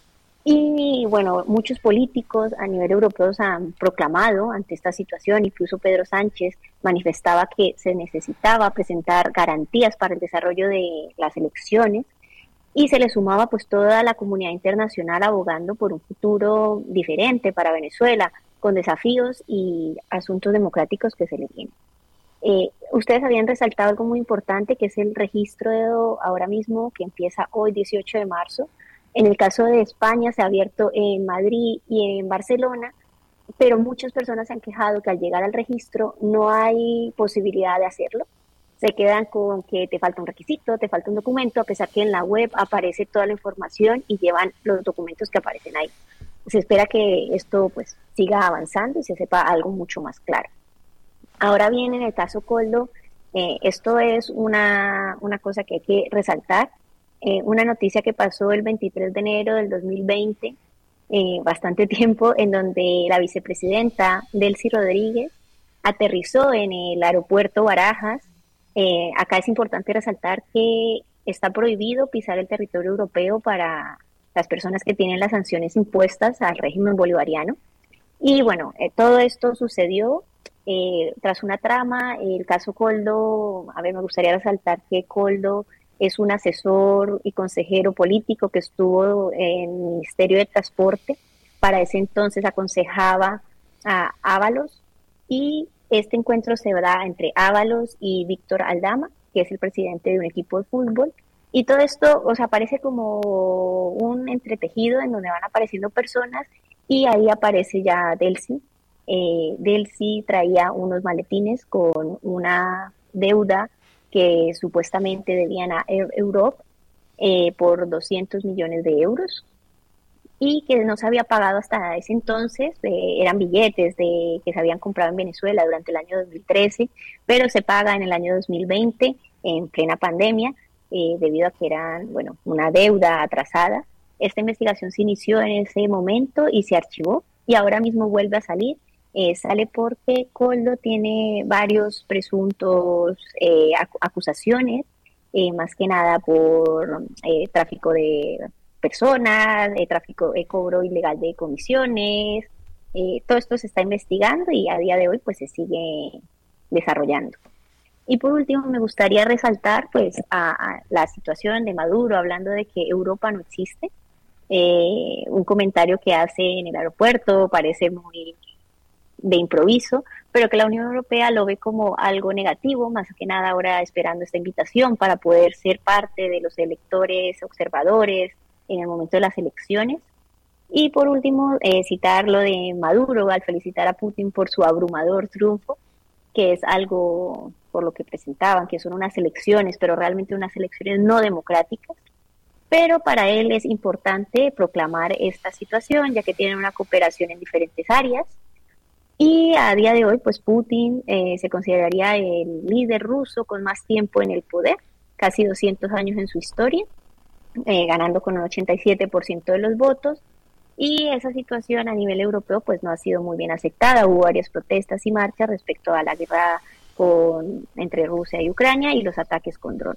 Y bueno, muchos políticos a nivel europeo se han proclamado ante esta situación, incluso Pedro Sánchez manifestaba que se necesitaba presentar garantías para el desarrollo de las elecciones y se le sumaba pues toda la comunidad internacional abogando por un futuro diferente para Venezuela, con desafíos y asuntos democráticos que se le vienen. Eh, ustedes habían resaltado algo muy importante que es el registro de, ahora mismo que empieza hoy dieciocho de marzo. En el caso de España se ha abierto en Madrid y en Barcelona, pero muchas personas se han quejado que al llegar al registro no hay posibilidad de hacerlo. Se quedan con que te falta un requisito, te falta un documento, a pesar que en la web aparece toda la información y llevan los documentos que aparecen ahí. Se espera que esto pues siga avanzando y se sepa algo mucho más claro. Ahora bien, en el caso Coldo, eh, esto es una, una cosa que hay que resaltar. Eh, una noticia que pasó el veintitrés de enero del dos mil veinte, eh, bastante tiempo, en donde la vicepresidenta Delcy Rodríguez aterrizó en el aeropuerto Barajas. Eh, acá es importante resaltar que está prohibido pisar el territorio europeo para las personas que tienen las sanciones impuestas al régimen bolivariano. Y bueno, eh, todo esto sucedió eh, tras una trama. El caso Coldo, a ver, me gustaría resaltar que Coldo es un asesor y consejero político que estuvo en el Ministerio de Transporte. Para ese entonces aconsejaba a Ábalos y este encuentro se da entre Ábalos y Víctor Aldama, que es el presidente de un equipo de fútbol. Y todo esto, o sea, parece como un entretejido en donde van apareciendo personas y ahí aparece ya Delcy. Eh, Delcy traía unos maletines con una deuda que supuestamente debían a Air Europe eh, por doscientos millones de euros y que no se había pagado hasta ese entonces. Eh, eran billetes de, que se habían comprado en Venezuela durante el año dos mil trece, pero se paga en el año dos mil veinte, en plena pandemia, eh, debido a que eran, bueno, una deuda atrasada. Esta investigación se inició en ese momento y se archivó y ahora mismo vuelve a salir Eh, sale porque Coldo tiene varios presuntos eh, ac- acusaciones, eh, más que nada por eh, tráfico de personas, eh, tráfico, eh, cobro ilegal de comisiones. Eh, todo esto se está investigando y a día de hoy pues se sigue desarrollando. Y por último me gustaría resaltar pues a, a la situación de Maduro, hablando de que Europa no existe. Eh, un comentario que hace en el aeropuerto parece muy de improviso, pero que la Unión Europea lo ve como algo negativo, más que nada ahora esperando esta invitación para poder ser parte de los electores observadores en el momento de las elecciones. Y por último, eh, citar lo de Maduro al felicitar a Putin por su abrumador triunfo, que es algo por lo que presentaban, que son unas elecciones, pero realmente unas elecciones no democráticas. Pero para él es importante proclamar esta situación, ya que tienen una cooperación en diferentes áreas. Y a día de hoy, pues Putin eh, se consideraría el líder ruso con más tiempo en el poder, casi doscientos años en su historia, eh, ganando con un ochenta y siete por ciento de los votos. Y esa situación a nivel europeo pues no ha sido muy bien aceptada. Hubo varias protestas y marchas respecto a la guerra con, entre Rusia y Ucrania y los ataques con drones.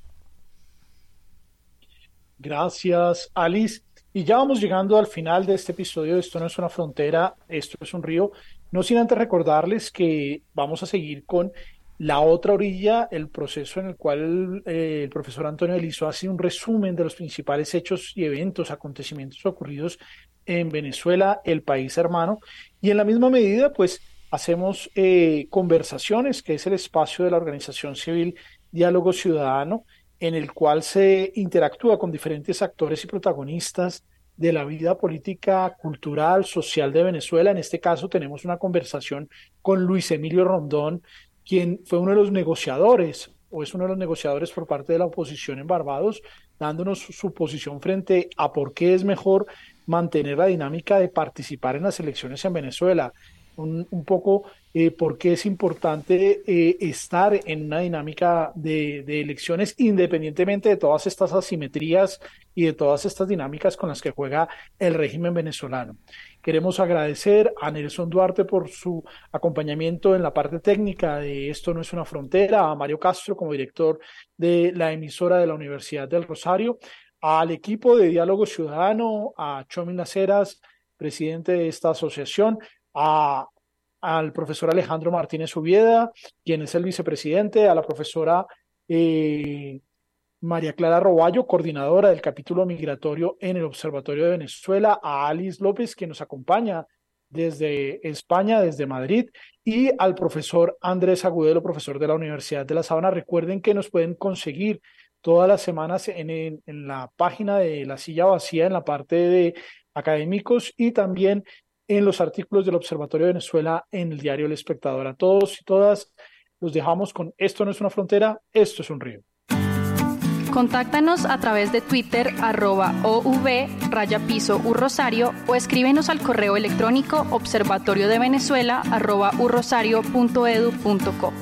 Gracias, Alice. Y ya vamos llegando al final de este episodio de Esto no es una frontera, esto es un río. No sin antes recordarles que vamos a seguir con la otra orilla, el proceso en el cual eh, el profesor Antonio Elizo hace un resumen de los principales hechos y eventos, acontecimientos ocurridos en Venezuela, el país hermano. Y en la misma medida, pues, hacemos eh, conversaciones, que es el espacio de la organización civil Diálogo Ciudadano, en el cual se interactúa con diferentes actores y protagonistas de la vida política, cultural, social de Venezuela. En este caso tenemos una conversación con Luis Emilio Rondón, quien fue uno de los negociadores, o es uno de los negociadores por parte de la oposición en Barbados, dándonos su posición frente a por qué es mejor mantener la dinámica de participar en las elecciones en Venezuela. Un, un poco eh, por qué es importante eh, estar en una dinámica de, de elecciones independientemente de todas estas asimetrías y de todas estas dinámicas con las que juega el régimen venezolano. Queremos agradecer a Nelson Duarte por su acompañamiento en la parte técnica de Esto no es una frontera, a Mario Castro como director de la emisora de la Universidad del Rosario, al equipo de Diálogo Ciudadano, a Chomil Naceras, presidente de esta asociación, A, al profesor Alejandro Martínez Ubieda, quien es el vicepresidente, a la profesora eh, María Clara Roballo, coordinadora del capítulo migratorio en el Observatorio de Venezuela, a Alice López, que nos acompaña desde España, desde Madrid, y al profesor Andrés Agudelo, profesor de la Universidad de La Sabana. Recuerden que nos pueden conseguir todas las semanas en, en, en la página de La Silla Vacía, en la parte de académicos, y también en los artículos del Observatorio de Venezuela en el diario El Espectador. A todos y todas los dejamos con Esto no es una frontera, esto es un río. Contáctanos a través de Twitter, arroba OV, raya piso, urrosario, o escríbenos al correo electrónico observatorio de venezuela, arroba urrosario punto edu punto co.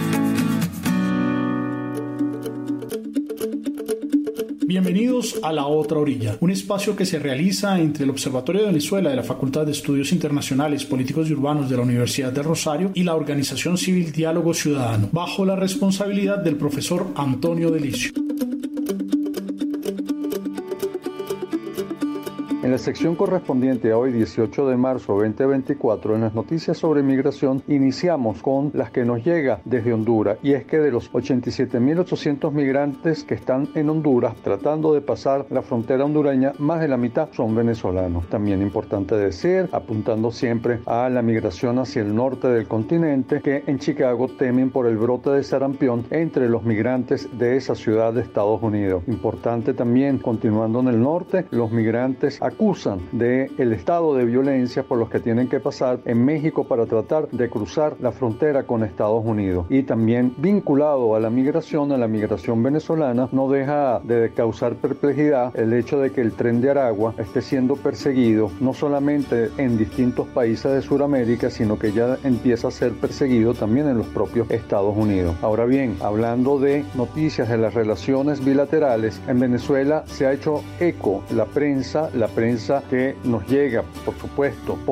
Bienvenidos a La Otra Orilla, un espacio que se realiza entre el Observatorio de Venezuela de la Facultad de Estudios Internacionales, Políticos y Urbanos de la Universidad del Rosario y la organización civil Diálogo Ciudadano, bajo la responsabilidad del profesor Antonio Delicio. En la sección correspondiente a hoy, dieciocho de marzo de veinte veinticuatro, en las noticias sobre migración, iniciamos con las que nos llega desde Honduras, y es que de los ochenta y siete mil ochocientos migrantes que están en Honduras tratando de pasar la frontera hondureña, más de la mitad son venezolanos. También importante decir, apuntando siempre a la migración hacia el norte del continente, que en Chicago temen por el brote de sarampión entre los migrantes de esa ciudad de Estados Unidos. Importante también, continuando en el norte, los migrantes acusan del estado de violencia por los que tienen que pasar en México para tratar de cruzar la frontera con Estados Unidos. Y también vinculado a la migración, a la migración venezolana, no deja de causar perplejidad el hecho de que el Tren de Aragua esté siendo perseguido no solamente en distintos países de Sudamérica, sino que ya empieza a ser perseguido también en los propios Estados Unidos. Ahora bien, hablando de noticias de las relaciones bilaterales, en Venezuela se ha hecho eco la prensa, la prensa que nos llega, por supuesto, por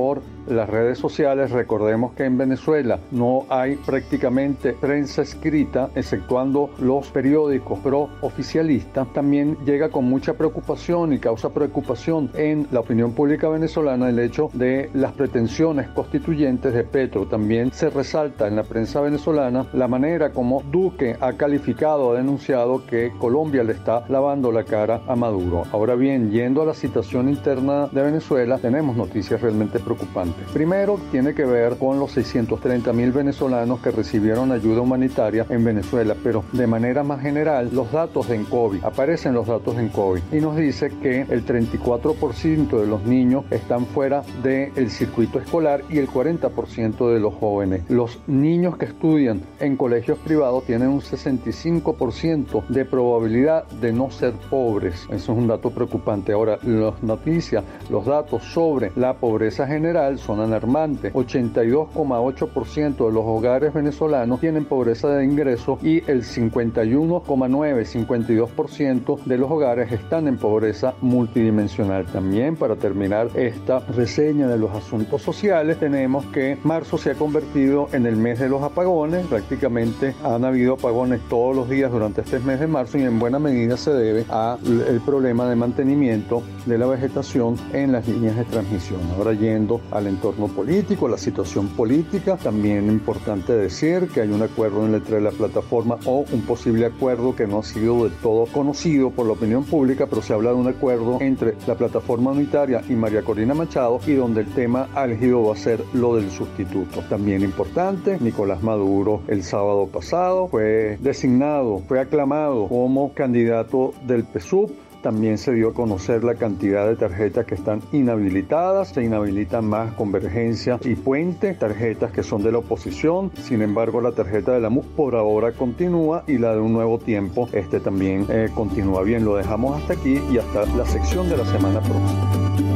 las redes sociales. Recordemos que en Venezuela no hay prácticamente prensa escrita, exceptuando los periódicos pro-oficialistas. También llega con mucha preocupación y causa preocupación en la opinión pública venezolana el hecho de las pretensiones constituyentes de Petro. También se resalta en la prensa venezolana la manera como Duque ha calificado, ha denunciado que Colombia le está lavando la cara a Maduro. Ahora bien, yendo a la situación interna de Venezuela, tenemos noticias realmente preocupantes. Primero, tiene que ver con los seiscientos treinta mil venezolanos que recibieron ayuda humanitaria en Venezuela, pero de manera más general, los datos en COVID, aparecen los datos en COVID y nos dice que el treinta y cuatro por ciento de los niños están fuera del circuito escolar y el cuarenta por ciento de los jóvenes. Los niños que estudian en colegios privados tienen un sesenta y cinco por ciento de probabilidad de no ser pobres. Eso es un dato preocupante. Ahora, las noticias, los datos sobre la pobreza general son alarmantes. ochenta y dos coma ocho por ciento de los hogares venezolanos tienen pobreza de ingresos y el cincuenta y uno coma nueve, cincuenta y dos por ciento de los hogares están en pobreza multidimensional. También, para terminar esta reseña de los asuntos sociales, tenemos que marzo se ha convertido en el mes de los apagones. Prácticamente han habido apagones todos los días durante este mes de marzo y en buena medida se debe al problema de mantenimiento de la vegetación en las líneas de transmisión. Ahora, yendo al entorno político, la situación política, también importante decir que hay un acuerdo entre la plataforma o un posible acuerdo que no ha sido del todo conocido por la opinión pública, pero se habla de un acuerdo entre la plataforma unitaria y María Corina Machado, y donde el tema álgido va a ser lo del sustituto. También importante, Nicolás Maduro el sábado pasado fue designado, fue aclamado como candidato del P S U V. También se dio a conocer la cantidad de tarjetas que están inhabilitadas. Se inhabilitan más Convergencia y Puente, tarjetas que son de la oposición. Sin embargo, la tarjeta de la M U por ahora continúa y la de Un Nuevo Tiempo este también eh, continúa. Bien, lo dejamos hasta aquí y hasta la sección de la semana próxima.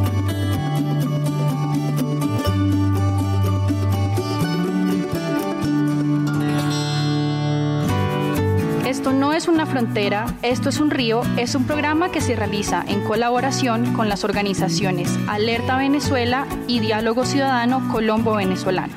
Esto no es una frontera, esto es un río, es un programa que se realiza en colaboración con las organizaciones Alerta Venezuela y Diálogo Ciudadano Colombo-Venezolano.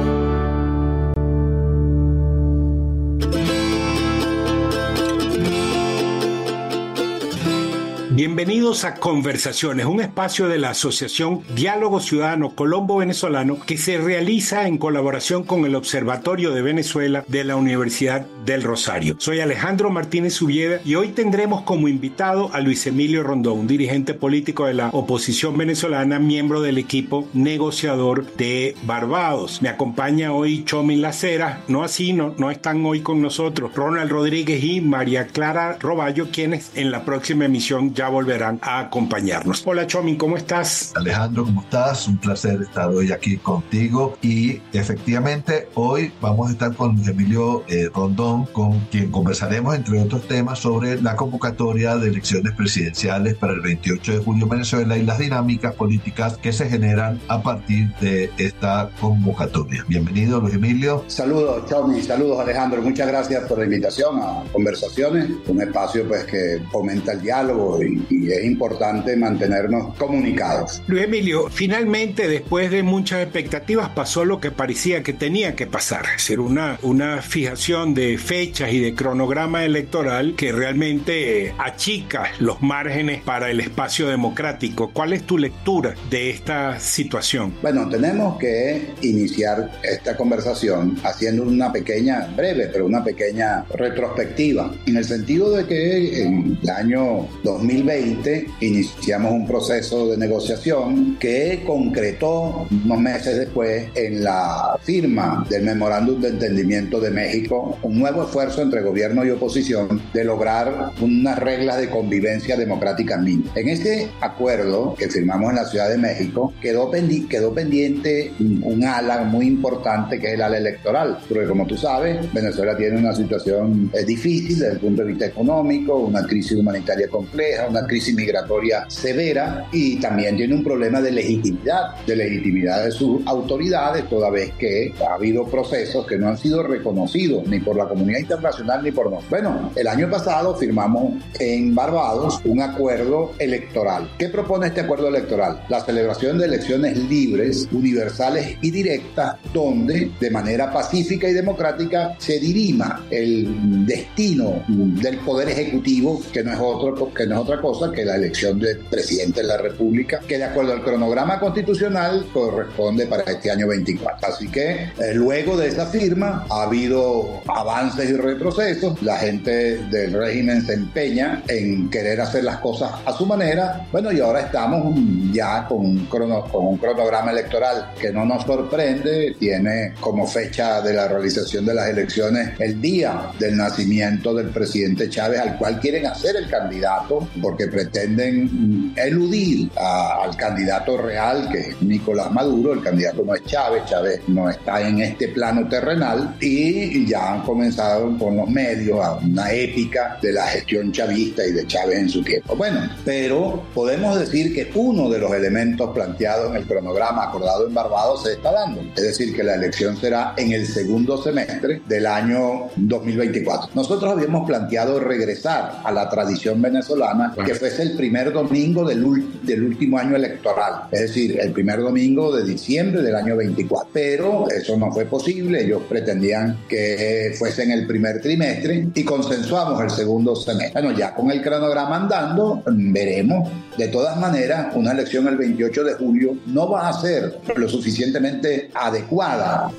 Bienvenidos a Conversaciones, un espacio de la Asociación Diálogo Ciudadano Colombo-Venezolano que se realiza en colaboración con el Observatorio de Venezuela de la Universidad del Rosario. Soy Alejandro Martínez Ubieda y hoy tendremos como invitado a Luis Emilio Rondón, un dirigente político de la oposición venezolana, miembro del equipo negociador de Barbados. Me acompaña hoy Chomin Lacera, no así, no, no están hoy con nosotros Ronald Rodríguez y María Clara Roballo, quienes en la próxima emisión ya volverán a acompañarnos. Hola Chomin, ¿cómo estás? Alejandro, ¿cómo estás? Un placer estar hoy aquí contigo y efectivamente hoy vamos a estar con Emilio eh, Rondón, con quien conversaremos entre otros temas sobre la convocatoria de elecciones presidenciales para el veintiocho de julio en Venezuela y las dinámicas políticas que se generan a partir de esta convocatoria. Bienvenido Luis Emilio. Saludos Chomin, saludos Alejandro, muchas gracias por la invitación a Conversaciones, un espacio pues que fomenta el diálogo y y es importante mantenernos comunicados. Luis Emilio, finalmente después de muchas expectativas pasó lo que parecía que tenía que pasar, es decir, una, una fijación de fechas y de cronograma electoral que realmente eh, achica los márgenes para el espacio democrático. ¿Cuál es tu lectura de esta situación? Bueno, tenemos que iniciar esta conversación haciendo una pequeña, breve, pero una pequeña retrospectiva, en el sentido de que en el año dos mil veinte iniciamos un proceso de negociación que concretó unos meses después en la firma del Memorándum de Entendimiento de México, un nuevo esfuerzo entre gobierno y oposición de lograr unas reglas de convivencia democrática mínima. En este acuerdo que firmamos en la Ciudad de México quedó, pendi- quedó pendiente un, un ala muy importante que es el ala electoral, porque como tú sabes, Venezuela tiene una situación eh, difícil desde el punto de vista económico, una crisis humanitaria compleja, una crisis migratoria severa y también tiene un problema de legitimidad, de legitimidad de sus autoridades, toda vez que ha habido procesos que no han sido reconocidos ni por la comunidad internacional ni por nosotros. Bueno, el año pasado firmamos en Barbados un acuerdo electoral. ¿Qué propone este acuerdo electoral? La celebración de elecciones libres, universales y directas, donde de manera pacífica y democrática se dirima el destino del poder ejecutivo, que no es otro, que no es otra cosa que la elección del presidente de la República, que de acuerdo al cronograma constitucional corresponde para este año veinticuatro. Así que eh, luego de esa firma ha habido avances y retrocesos. La gente del régimen se empeña en querer hacer las cosas a su manera. Bueno, y ahora estamos ya con un, crono, con un cronograma electoral que no nos sorprende. Tiene como fecha de la realización de las elecciones el día del nacimiento del presidente Chávez, al cual quieren hacer el candidato porque pretenden eludir a, al candidato real, que es Nicolás Maduro. El candidato no es Chávez, Chávez no está en este plano terrenal, y ya han comenzado con los medios a una épica de la gestión chavista y de Chávez en su tiempo. Bueno, pero podemos decir que uno de los elementos planteados en el cronograma acordado en Barbados se está dando, es decir, que la elección será en el segundo semestre del año dos mil veinticuatro. Nosotros habíamos planteado regresar a la tradición venezolana, que fuese el primer domingo del, del último año electoral, es decir, el primer domingo de diciembre del año veinticuatro, pero eso no fue posible. Ellos pretendían que fuese en el primer trimestre y consensuamos el segundo semestre. Bueno, ya con el cronograma andando, veremos. De todas maneras, una elección el veintiocho de julio no va a ser lo suficientemente adecuada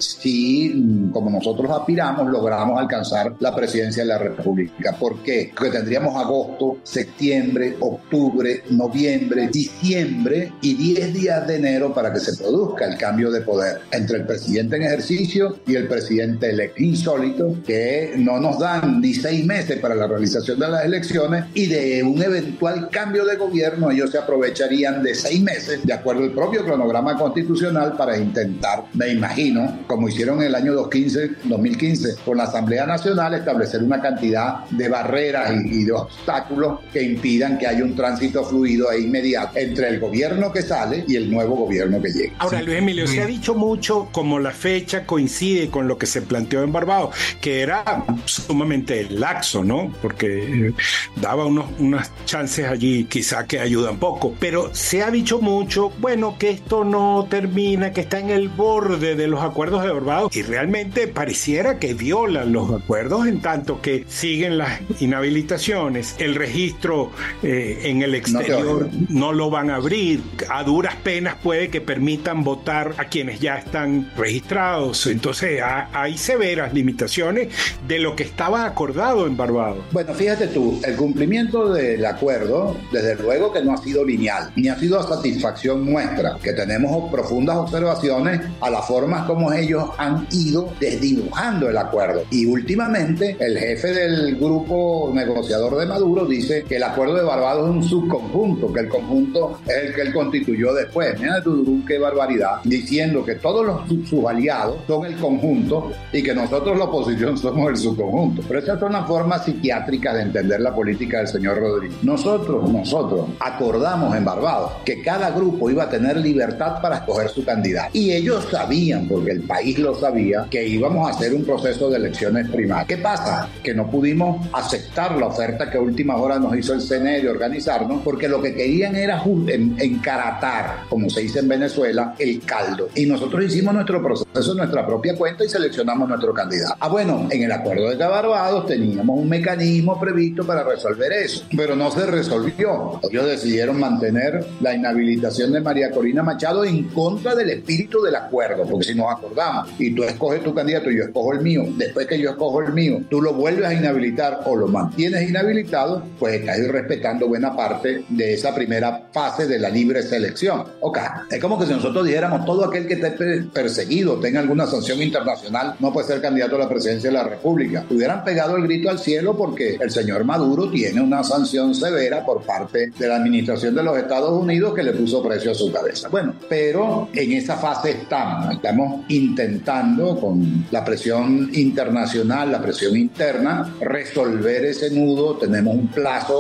si, como nosotros aspiramos, logramos alcanzar la presidencia de la República. ¿Por qué? Porque tendríamos agosto, septiembre, octubre, noviembre, diciembre y diez días de enero para que se produzca el cambio de poder entre el presidente en ejercicio y el presidente electo. Insólito que no nos dan ni seis meses para la realización de las elecciones, y de un eventual cambio de gobierno ellos se aprovecharían de seis meses, de acuerdo al propio cronograma constitucional, para intentar, me imagino, como hicieron en el año dos mil quince con la Asamblea Nacional, establecer una cantidad de barreras y, y de obstáculos que impidan que haya un tránsito fluido e inmediato entre el gobierno que sale y el nuevo gobierno que llega. Ahora, sí. Luis Emilio, se ha dicho mucho, como la fecha coincide con lo que se planteó en Barbados, que era sumamente laxo, ¿no? Porque eh, daba unos, unas chances allí, quizá que ayudan poco, pero se ha dicho mucho, bueno, que esto no termina, que está en el borde de los acuerdos de Barbados, y realmente pareciera que violan los acuerdos, en tanto que siguen las inhabilitaciones, el registro eh, en el exterior no, no lo van a abrir, a duras penas puede que permitan votar a quienes ya están registrados. Entonces a, hay severas limitaciones de lo que estaba acordado en Barbados. Bueno, fíjate tú, el cumplimiento del acuerdo, desde luego que no ha sido lineal, ni ha sido a satisfacción nuestra, que tenemos profundas observaciones a las formas como ellos han ido desdibujando el acuerdo. Y últimamente el jefe del grupo negociador de Maduro dice que el acuerdo de Barbados es un subconjunto, que el conjunto es el que él constituyó después. Mira tú, qué barbaridad, diciendo que todos los, sus aliados son el conjunto y que nosotros la oposición somos el subconjunto. Pero esa es una forma psiquiátrica de entender la política del señor Rodríguez. Nosotros, nosotros acordamos en Barbados que cada grupo iba a tener libertad para escoger su candidato. Y ellos sabían, porque el país lo sabía, que íbamos a hacer un proceso de elecciones primarias. ¿Qué pasa? Que no pudimos aceptar la oferta que a última hora nos hizo el C N E de organizarnos, porque lo que querían era encaratar, como se dice en Venezuela, el caldo. Y nosotros hicimos nuestro proceso en nuestra propia cuenta y seleccionamos nuestro candidato. Ah, bueno, en el acuerdo de Barbados teníamos un mecanismo previsto para resolver eso, pero no se resolvió. Ellos decidieron mantener la inhabilitación de María Corina Machado en contra del espíritu del acuerdo, porque si nos acordamos y tú escoges tu candidato y yo escojo el mío, después que yo escojo el mío, tú lo vuelves a inhabilitar o lo mantienes inhabilitado, pues estás irrespetando buena parte de esa primera fase de la libre selección. Ok, es como que si nosotros dijéramos todo aquel que esté perseguido, tenga alguna sanción internacional, no puede ser candidato a la presidencia de la República. Hubieran pegado el grito al cielo porque el señor Maduro tiene una sanción severa por parte de la administración de los Estados Unidos que le puso precio a su cabeza. Bueno, pero en esa fase estamos, estamos intentando con la presión internacional, la presión interna, resolver ese nudo. Tenemos un plazo que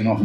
nos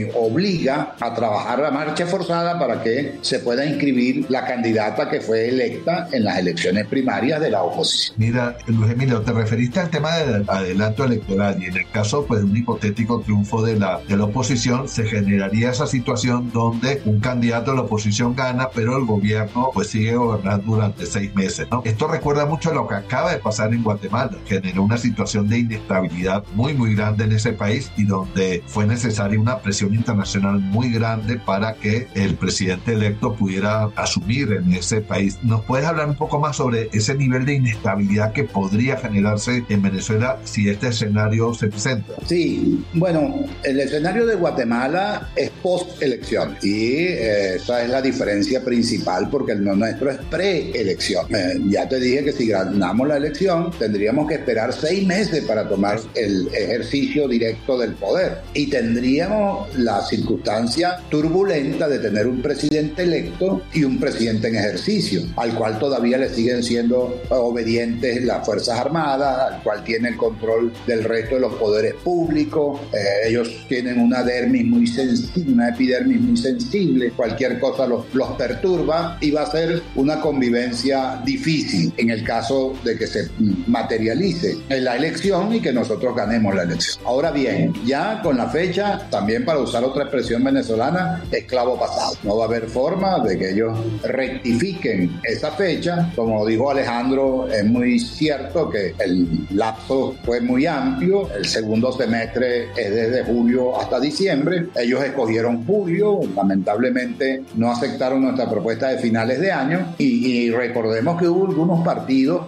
obliga a trabajar a marcha forzada para que se pueda inscribir la candidata que fue electa en las elecciones primarias de la oposición. Mira, Luis Emilio, te referiste al tema del adelanto electoral, y en el caso pues, de un hipotético triunfo de la, de la oposición, se generaría esa situación donde un candidato de la oposición gana, pero el gobierno pues sigue gobernando durante seis meses, ¿no? Esto recuerda mucho a lo que acaba de pasar en Guatemala. Generó una situación de inestabilidad muy, muy grande en ese país, y donde fue necesaria una presión internacional muy grande para que el presidente electo pudiera asumir en ese país. ¿Nos puedes hablar un poco más sobre ese nivel de inestabilidad que podría generarse en Venezuela si este escenario se presenta? Sí, bueno, el escenario de Guatemala es post-elección, y eh, esa es la diferencia principal, porque el nuestro es pre-elección. Eh, ya te dije que si ganamos la elección tendríamos que esperar seis meses para tomar el ejercicio directo del poder, y tendríamos la circunstancia turbulenta de tener un presidente electo y un presidente en ejercicio, al cual todavía le siguen siendo obedientes las Fuerzas Armadas, al cual tiene el control del resto de los poderes públicos. Eh, ellos tienen una dermis muy sensible, una epidermis muy sensible, cualquier cosa los, los perturba, y va a ser una convivencia difícil en el caso de que se materialice en la elección y que nosotros ganemos la elección. Ahora bien, ya con la fecha, también para usar otra expresión venezolana, esclavo pasado. No va a haber forma de que ellos rectifiquen esa fecha. Como dijo Alejandro, es muy cierto que el lapso fue muy amplio. El segundo semestre es desde julio hasta diciembre. Ellos escogieron julio, lamentablemente no aceptaron nuestra propuesta de finales de año, y, y recordemos que hubo algunos partidos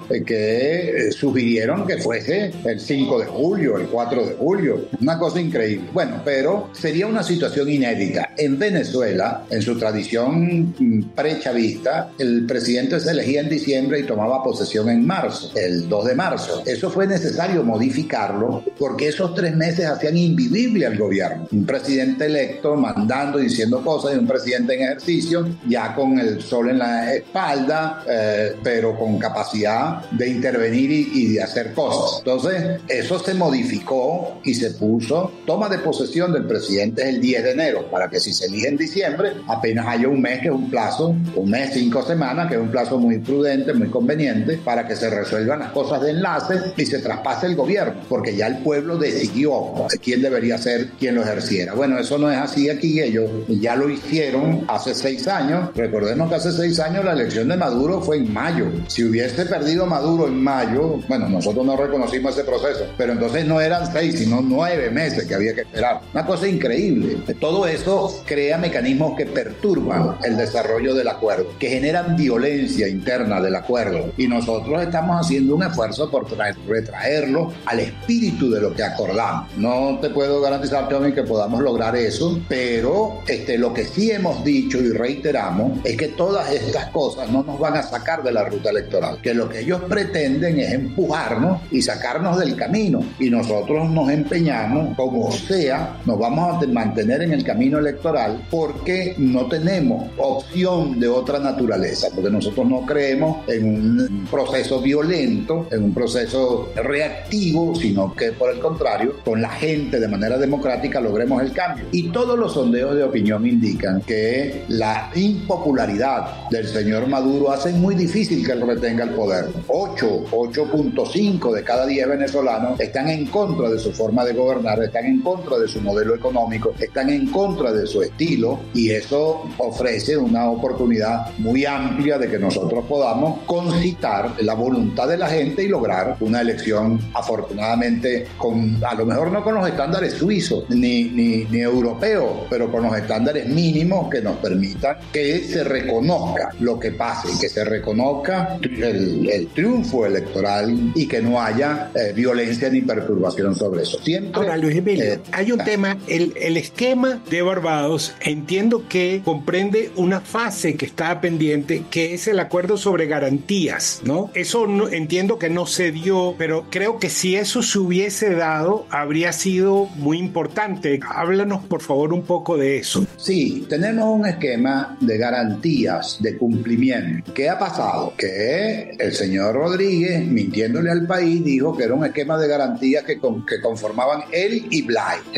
que eh, sugirieron que fuese el cinco de julio, el cuatro de julio, una cosa increíble. Bueno, pero sería una situación inédita. En Venezuela, en su tradición prechavista, el presidente se elegía en diciembre y tomaba posesión en marzo, el dos de marzo. Eso fue necesario modificarlo porque esos tres meses hacían invivible al gobierno. Un presidente electo mandando y diciendo cosas, y un presidente en ejercicio ya con el sol en la espalda, eh, pero con capacidad de intervenir y, y de hacer cosas. Entonces, eso se modificó y se puso toma de posesión del presidente el diez de enero, para que si se elige en diciembre, apenas haya un mes, que es un plazo, un mes, cinco semanas, que es un plazo muy prudente, muy conveniente, para que se resuelvan las cosas de enlace y se traspase el gobierno, porque ya el pueblo decidió quién debería ser quien lo ejerciera. Bueno, eso no es así aquí, ellos ya lo hicieron hace seis años. Recordemos que hace seis años la elección de Maduro fue en mayo. Si hubiese perdido Maduro en mayo, bueno, nosotros no reconocimos ese proceso, pero entonces no eran seis, sino nueve meses que había que esperar. Una cosa increíble. Todo eso crea mecanismos que perturban el desarrollo del acuerdo, que generan violencia interna del acuerdo, y nosotros estamos haciendo un esfuerzo por traer, retraerlo al espíritu de lo que acordamos. No te puedo garantizar, Tommy, que podamos lograr eso, pero este, lo que sí hemos dicho y reiteramos es que todas estas cosas no nos van a sacar de la ruta electoral, que lo que ellos pretenden es empujarnos y sacarnos del camino, y nosotros nos empeñamos, como sea, nos vamos a mantener en el camino electoral, porque no tenemos opción de otra naturaleza, porque nosotros no creemos en un proceso violento, en un proceso reactivo, sino que por el contrario, con la gente de manera democrática logremos el cambio. Y todos los sondeos de opinión indican que la impopularidad del señor Maduro hace muy difícil que él retenga el poder. ocho, ocho punto cinco de cada diez venezolanos están en contra de su forma de gobernar, están en contra de su modelo económico, están en contra de su estilo, y eso ofrece una oportunidad muy amplia de que nosotros podamos concitar la voluntad de la gente y lograr una elección, afortunadamente, con, a lo mejor no con los estándares suizos ni, ni, ni europeos, pero con los estándares mínimos que nos permitan que se reconozca lo que pase, que se reconozca el, el triunfo electoral, y que no haya eh, violencia ni perturbación sobre eso. Siempre, Ahora, Luis Emilio, eh, hay un ah, tema, el, el esquema de Barbados, entiendo que comprende una fase que está pendiente, que es el acuerdo sobre garantías, ¿no? Eso no, entiendo que no se dio, pero creo que si eso se hubiese dado, habría sido muy importante. Háblanos, por favor, un poco de eso. Sí, tenemos un esquema de garantías, de cumplimiento. ¿Qué ha pasado? Que el señor Rodríguez, mintiéndole al país, dijo que era un esquema de garantías que, con, que conformaban él y Blay, Gerardo Blay.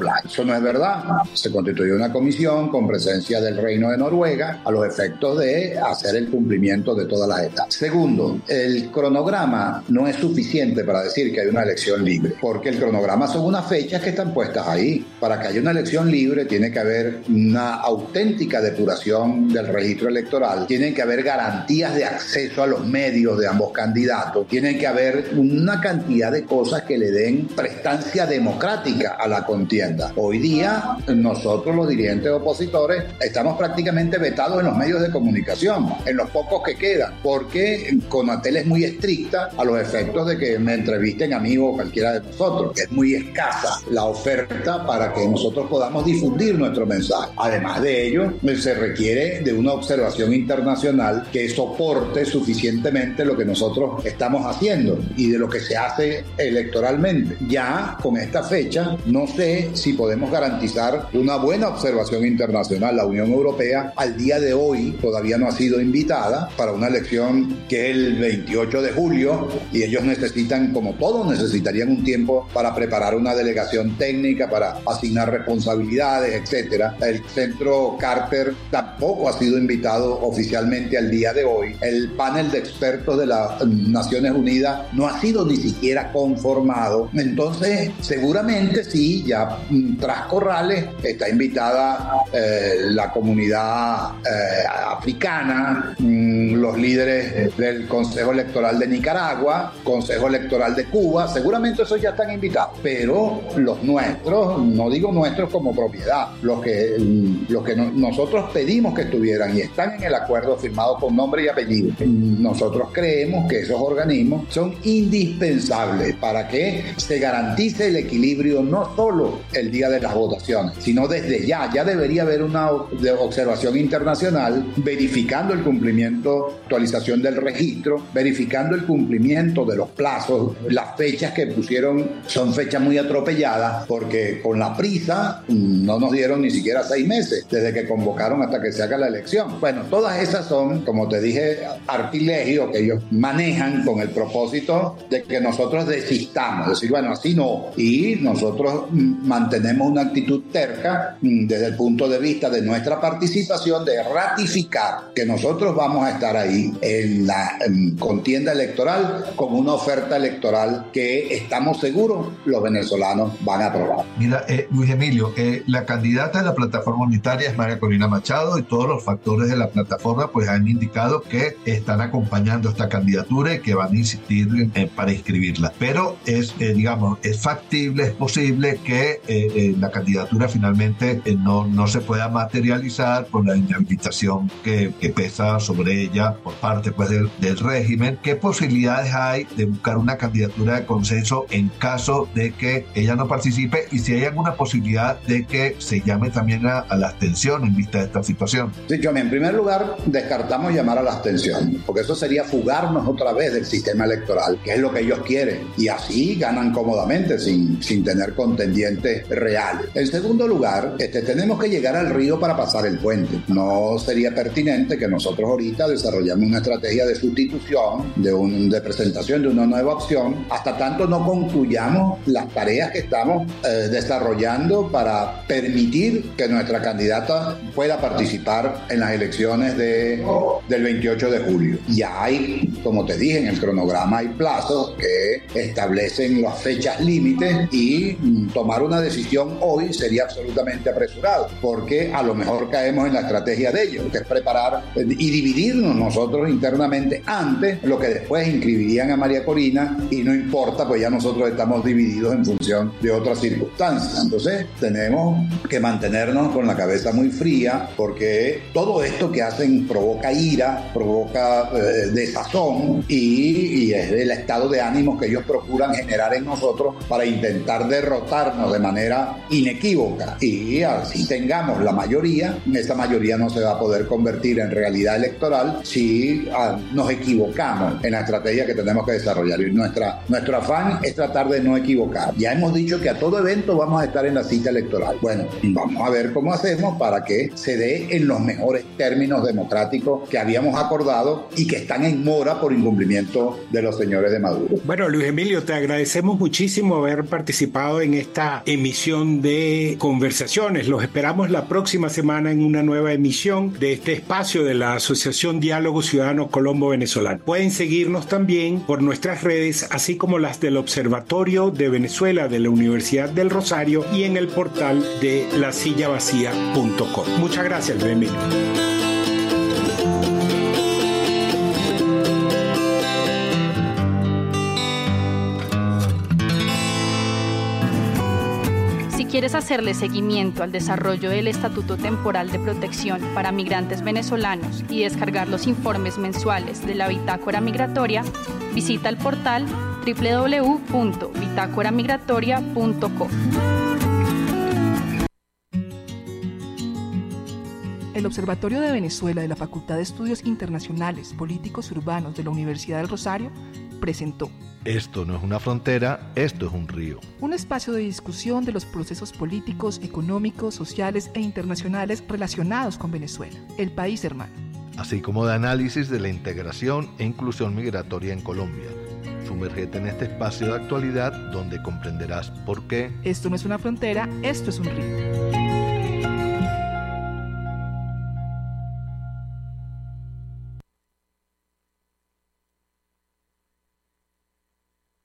plazo. Eso no es verdad. Se constituyó una comisión con presencia del Reino de Noruega a los efectos de hacer el cumplimiento de todas las etapas. Segundo, el cronograma no es suficiente para decir que hay una elección libre, porque el cronograma son unas fechas que están puestas ahí. Para que haya una elección libre tiene que haber una auténtica depuración del registro electoral, tienen que haber garantías de acceso a los medios de ambos candidatos, tienen que haber una cantidad de cosas que le den prestancia democrática a la contienda. Hoy día nosotros los dirigentes opositores estamos prácticamente vetados en los medios de comunicación, en los pocos que quedan, porque Conatel es muy estricta a los efectos de que me entrevisten a mí o cualquiera de nosotros. Es muy escasa la oferta para que nosotros podamos difundir nuestro mensaje. Además de ello, se requiere de una observación internacional que soporte suficientemente lo que nosotros estamos haciendo y de lo que se hace electoralmente. Ya con esta fecha no sé si podemos garantizar una buena observación internacional. La Unión Europea al día de hoy todavía no ha sido invitada para una elección que es el veintiocho de julio y ellos necesitan, como todos, necesitarían un tiempo para preparar una delegación técnica, para asignar responsabilidades, etcétera. El Centro Carter tampoco ha sido invitado oficialmente al día de hoy. El panel de expertos de las Naciones Unidas no ha sido ni siquiera conformado. Entonces, seguramente sí, ya tras Corrales está invitada eh, la comunidad eh, africana, mmm, los líderes del Consejo Electoral de Nicaragua, Consejo Electoral de Cuba, seguramente esos ya están invitados, pero los nuestros, no digo nuestros como propiedad, los que, los que no, nosotros pedimos que estuvieran y están en el acuerdo firmado con nombre y apellido, nosotros creemos que esos organismos son indispensables para que se garantice el equilibrio no solo el día de las votaciones, sino desde ya, ya debería haber una observación internacional verificando el cumplimiento, actualización del registro, verificando el cumplimiento de los plazos. Las fechas que pusieron son fechas muy atropelladas porque con la prisa no nos dieron ni siquiera seis meses desde que convocaron hasta que se haga la elección. Bueno, todas esas son, como te dije, artilegios que ellos manejan con el propósito de que nosotros desistamos, decir, bueno, así no, y nosotros mantenemos una actitud terca desde el punto de vista de nuestra participación, de ratificar que nosotros vamos a estar ahí en la en contienda electoral con una oferta electoral que estamos seguros los venezolanos van a aprobar. Mira, eh, Luis Emilio, eh, la candidata de la plataforma unitaria es María Corina Machado y todos los factores de la plataforma pues han indicado que están acompañando esta candidatura y que van a insistir eh, para inscribirla. Pero es, eh, digamos, es factible, es posible que eh, eh, la candidatura finalmente eh, no, no se pueda materializar por la inhabilitación que, que pesa sobre ella por parte pues del, del régimen. ¿Qué posibilidades hay de buscar una candidatura de consenso en caso de que ella no participe y si hay alguna posibilidad de que se llame también a, a la abstención en vista de esta situación? Sí, yo, en primer lugar, descartamos llamar a la abstención, porque eso sería fugarnos otra vez del sistema electoral, que es lo que ellos quieren, y así ganan cómodamente sin, sin tener contendientes reales. En segundo lugar, este, tenemos que llegar al río para pasar el puente. No sería pertinente que nosotros ahorita desarrollemos una estrategia de sustitución, de, un, de presentación de una nueva opción, hasta tanto no concluyamos las tareas que estamos eh, desarrollando para permitir que nuestra candidata pueda participar en las elecciones de, del veintiocho de julio. Ya hay, como te dije, en el cronograma hay plazos que establecen las fechas límites y mm, tomar una decisión hoy sería absolutamente apresurado, porque a lo mejor caemos en la estrategia de ellos, que es preparar eh, y dividirnos nosotros internamente antes, lo que después inscribirían a María Corina, y no importa, pues ya nosotros estamos divididos en función de otras circunstancias. Entonces tenemos que mantenernos con la cabeza muy fría, porque todo esto que hacen provoca ira, provoca eh, desazón y, y es el estado de ánimo que ellos procuran generar en nosotros para intentar derrotarnos de manera inequívoca, y así tengamos la mayoría, esa mayoría no se va a poder convertir en realidad electoral si ah, nos equivocamos en la estrategia que tenemos que desarrollar. Y nuestra, nuestro afán es tratar de no equivocar. Ya hemos dicho que a todo evento vamos a estar en la cita electoral. Bueno, vamos a ver cómo hacemos para que se dé en los mejores términos democráticos que habíamos acordado y que están en mora por incumplimiento de los señores de Maduro. Bueno, Luis Emilio, te agradecemos muchísimo haber participado en esta emisión de Conversaciones. Los esperamos la próxima semana en una nueva emisión de este espacio de la Asociación Diálogo Ciudadano Colombo Venezolano. Pueden seguirnos también por nuestras redes, así como las del Observatorio de Venezuela de la Universidad del Rosario y en el portal de la silla vacía punto com. Muchas gracias, Luis Emilio. Si quieres hacerle seguimiento al desarrollo del Estatuto Temporal de Protección para Migrantes Venezolanos y descargar los informes mensuales de la Bitácora Migratoria, visita el portal doble u doble u doble u punto bitácora migratoria punto com. El Observatorio de Venezuela de la Facultad de Estudios Internacionales, Políticos Urbanos de la Universidad del Rosario presentó Esto no es una frontera, esto es un río. Un espacio de discusión de los procesos políticos, económicos, sociales e internacionales relacionados con Venezuela, el país hermano. Así como de análisis de la integración e inclusión migratoria en Colombia. Sumérgete en este espacio de actualidad donde comprenderás por qué esto no es una frontera, esto es un río.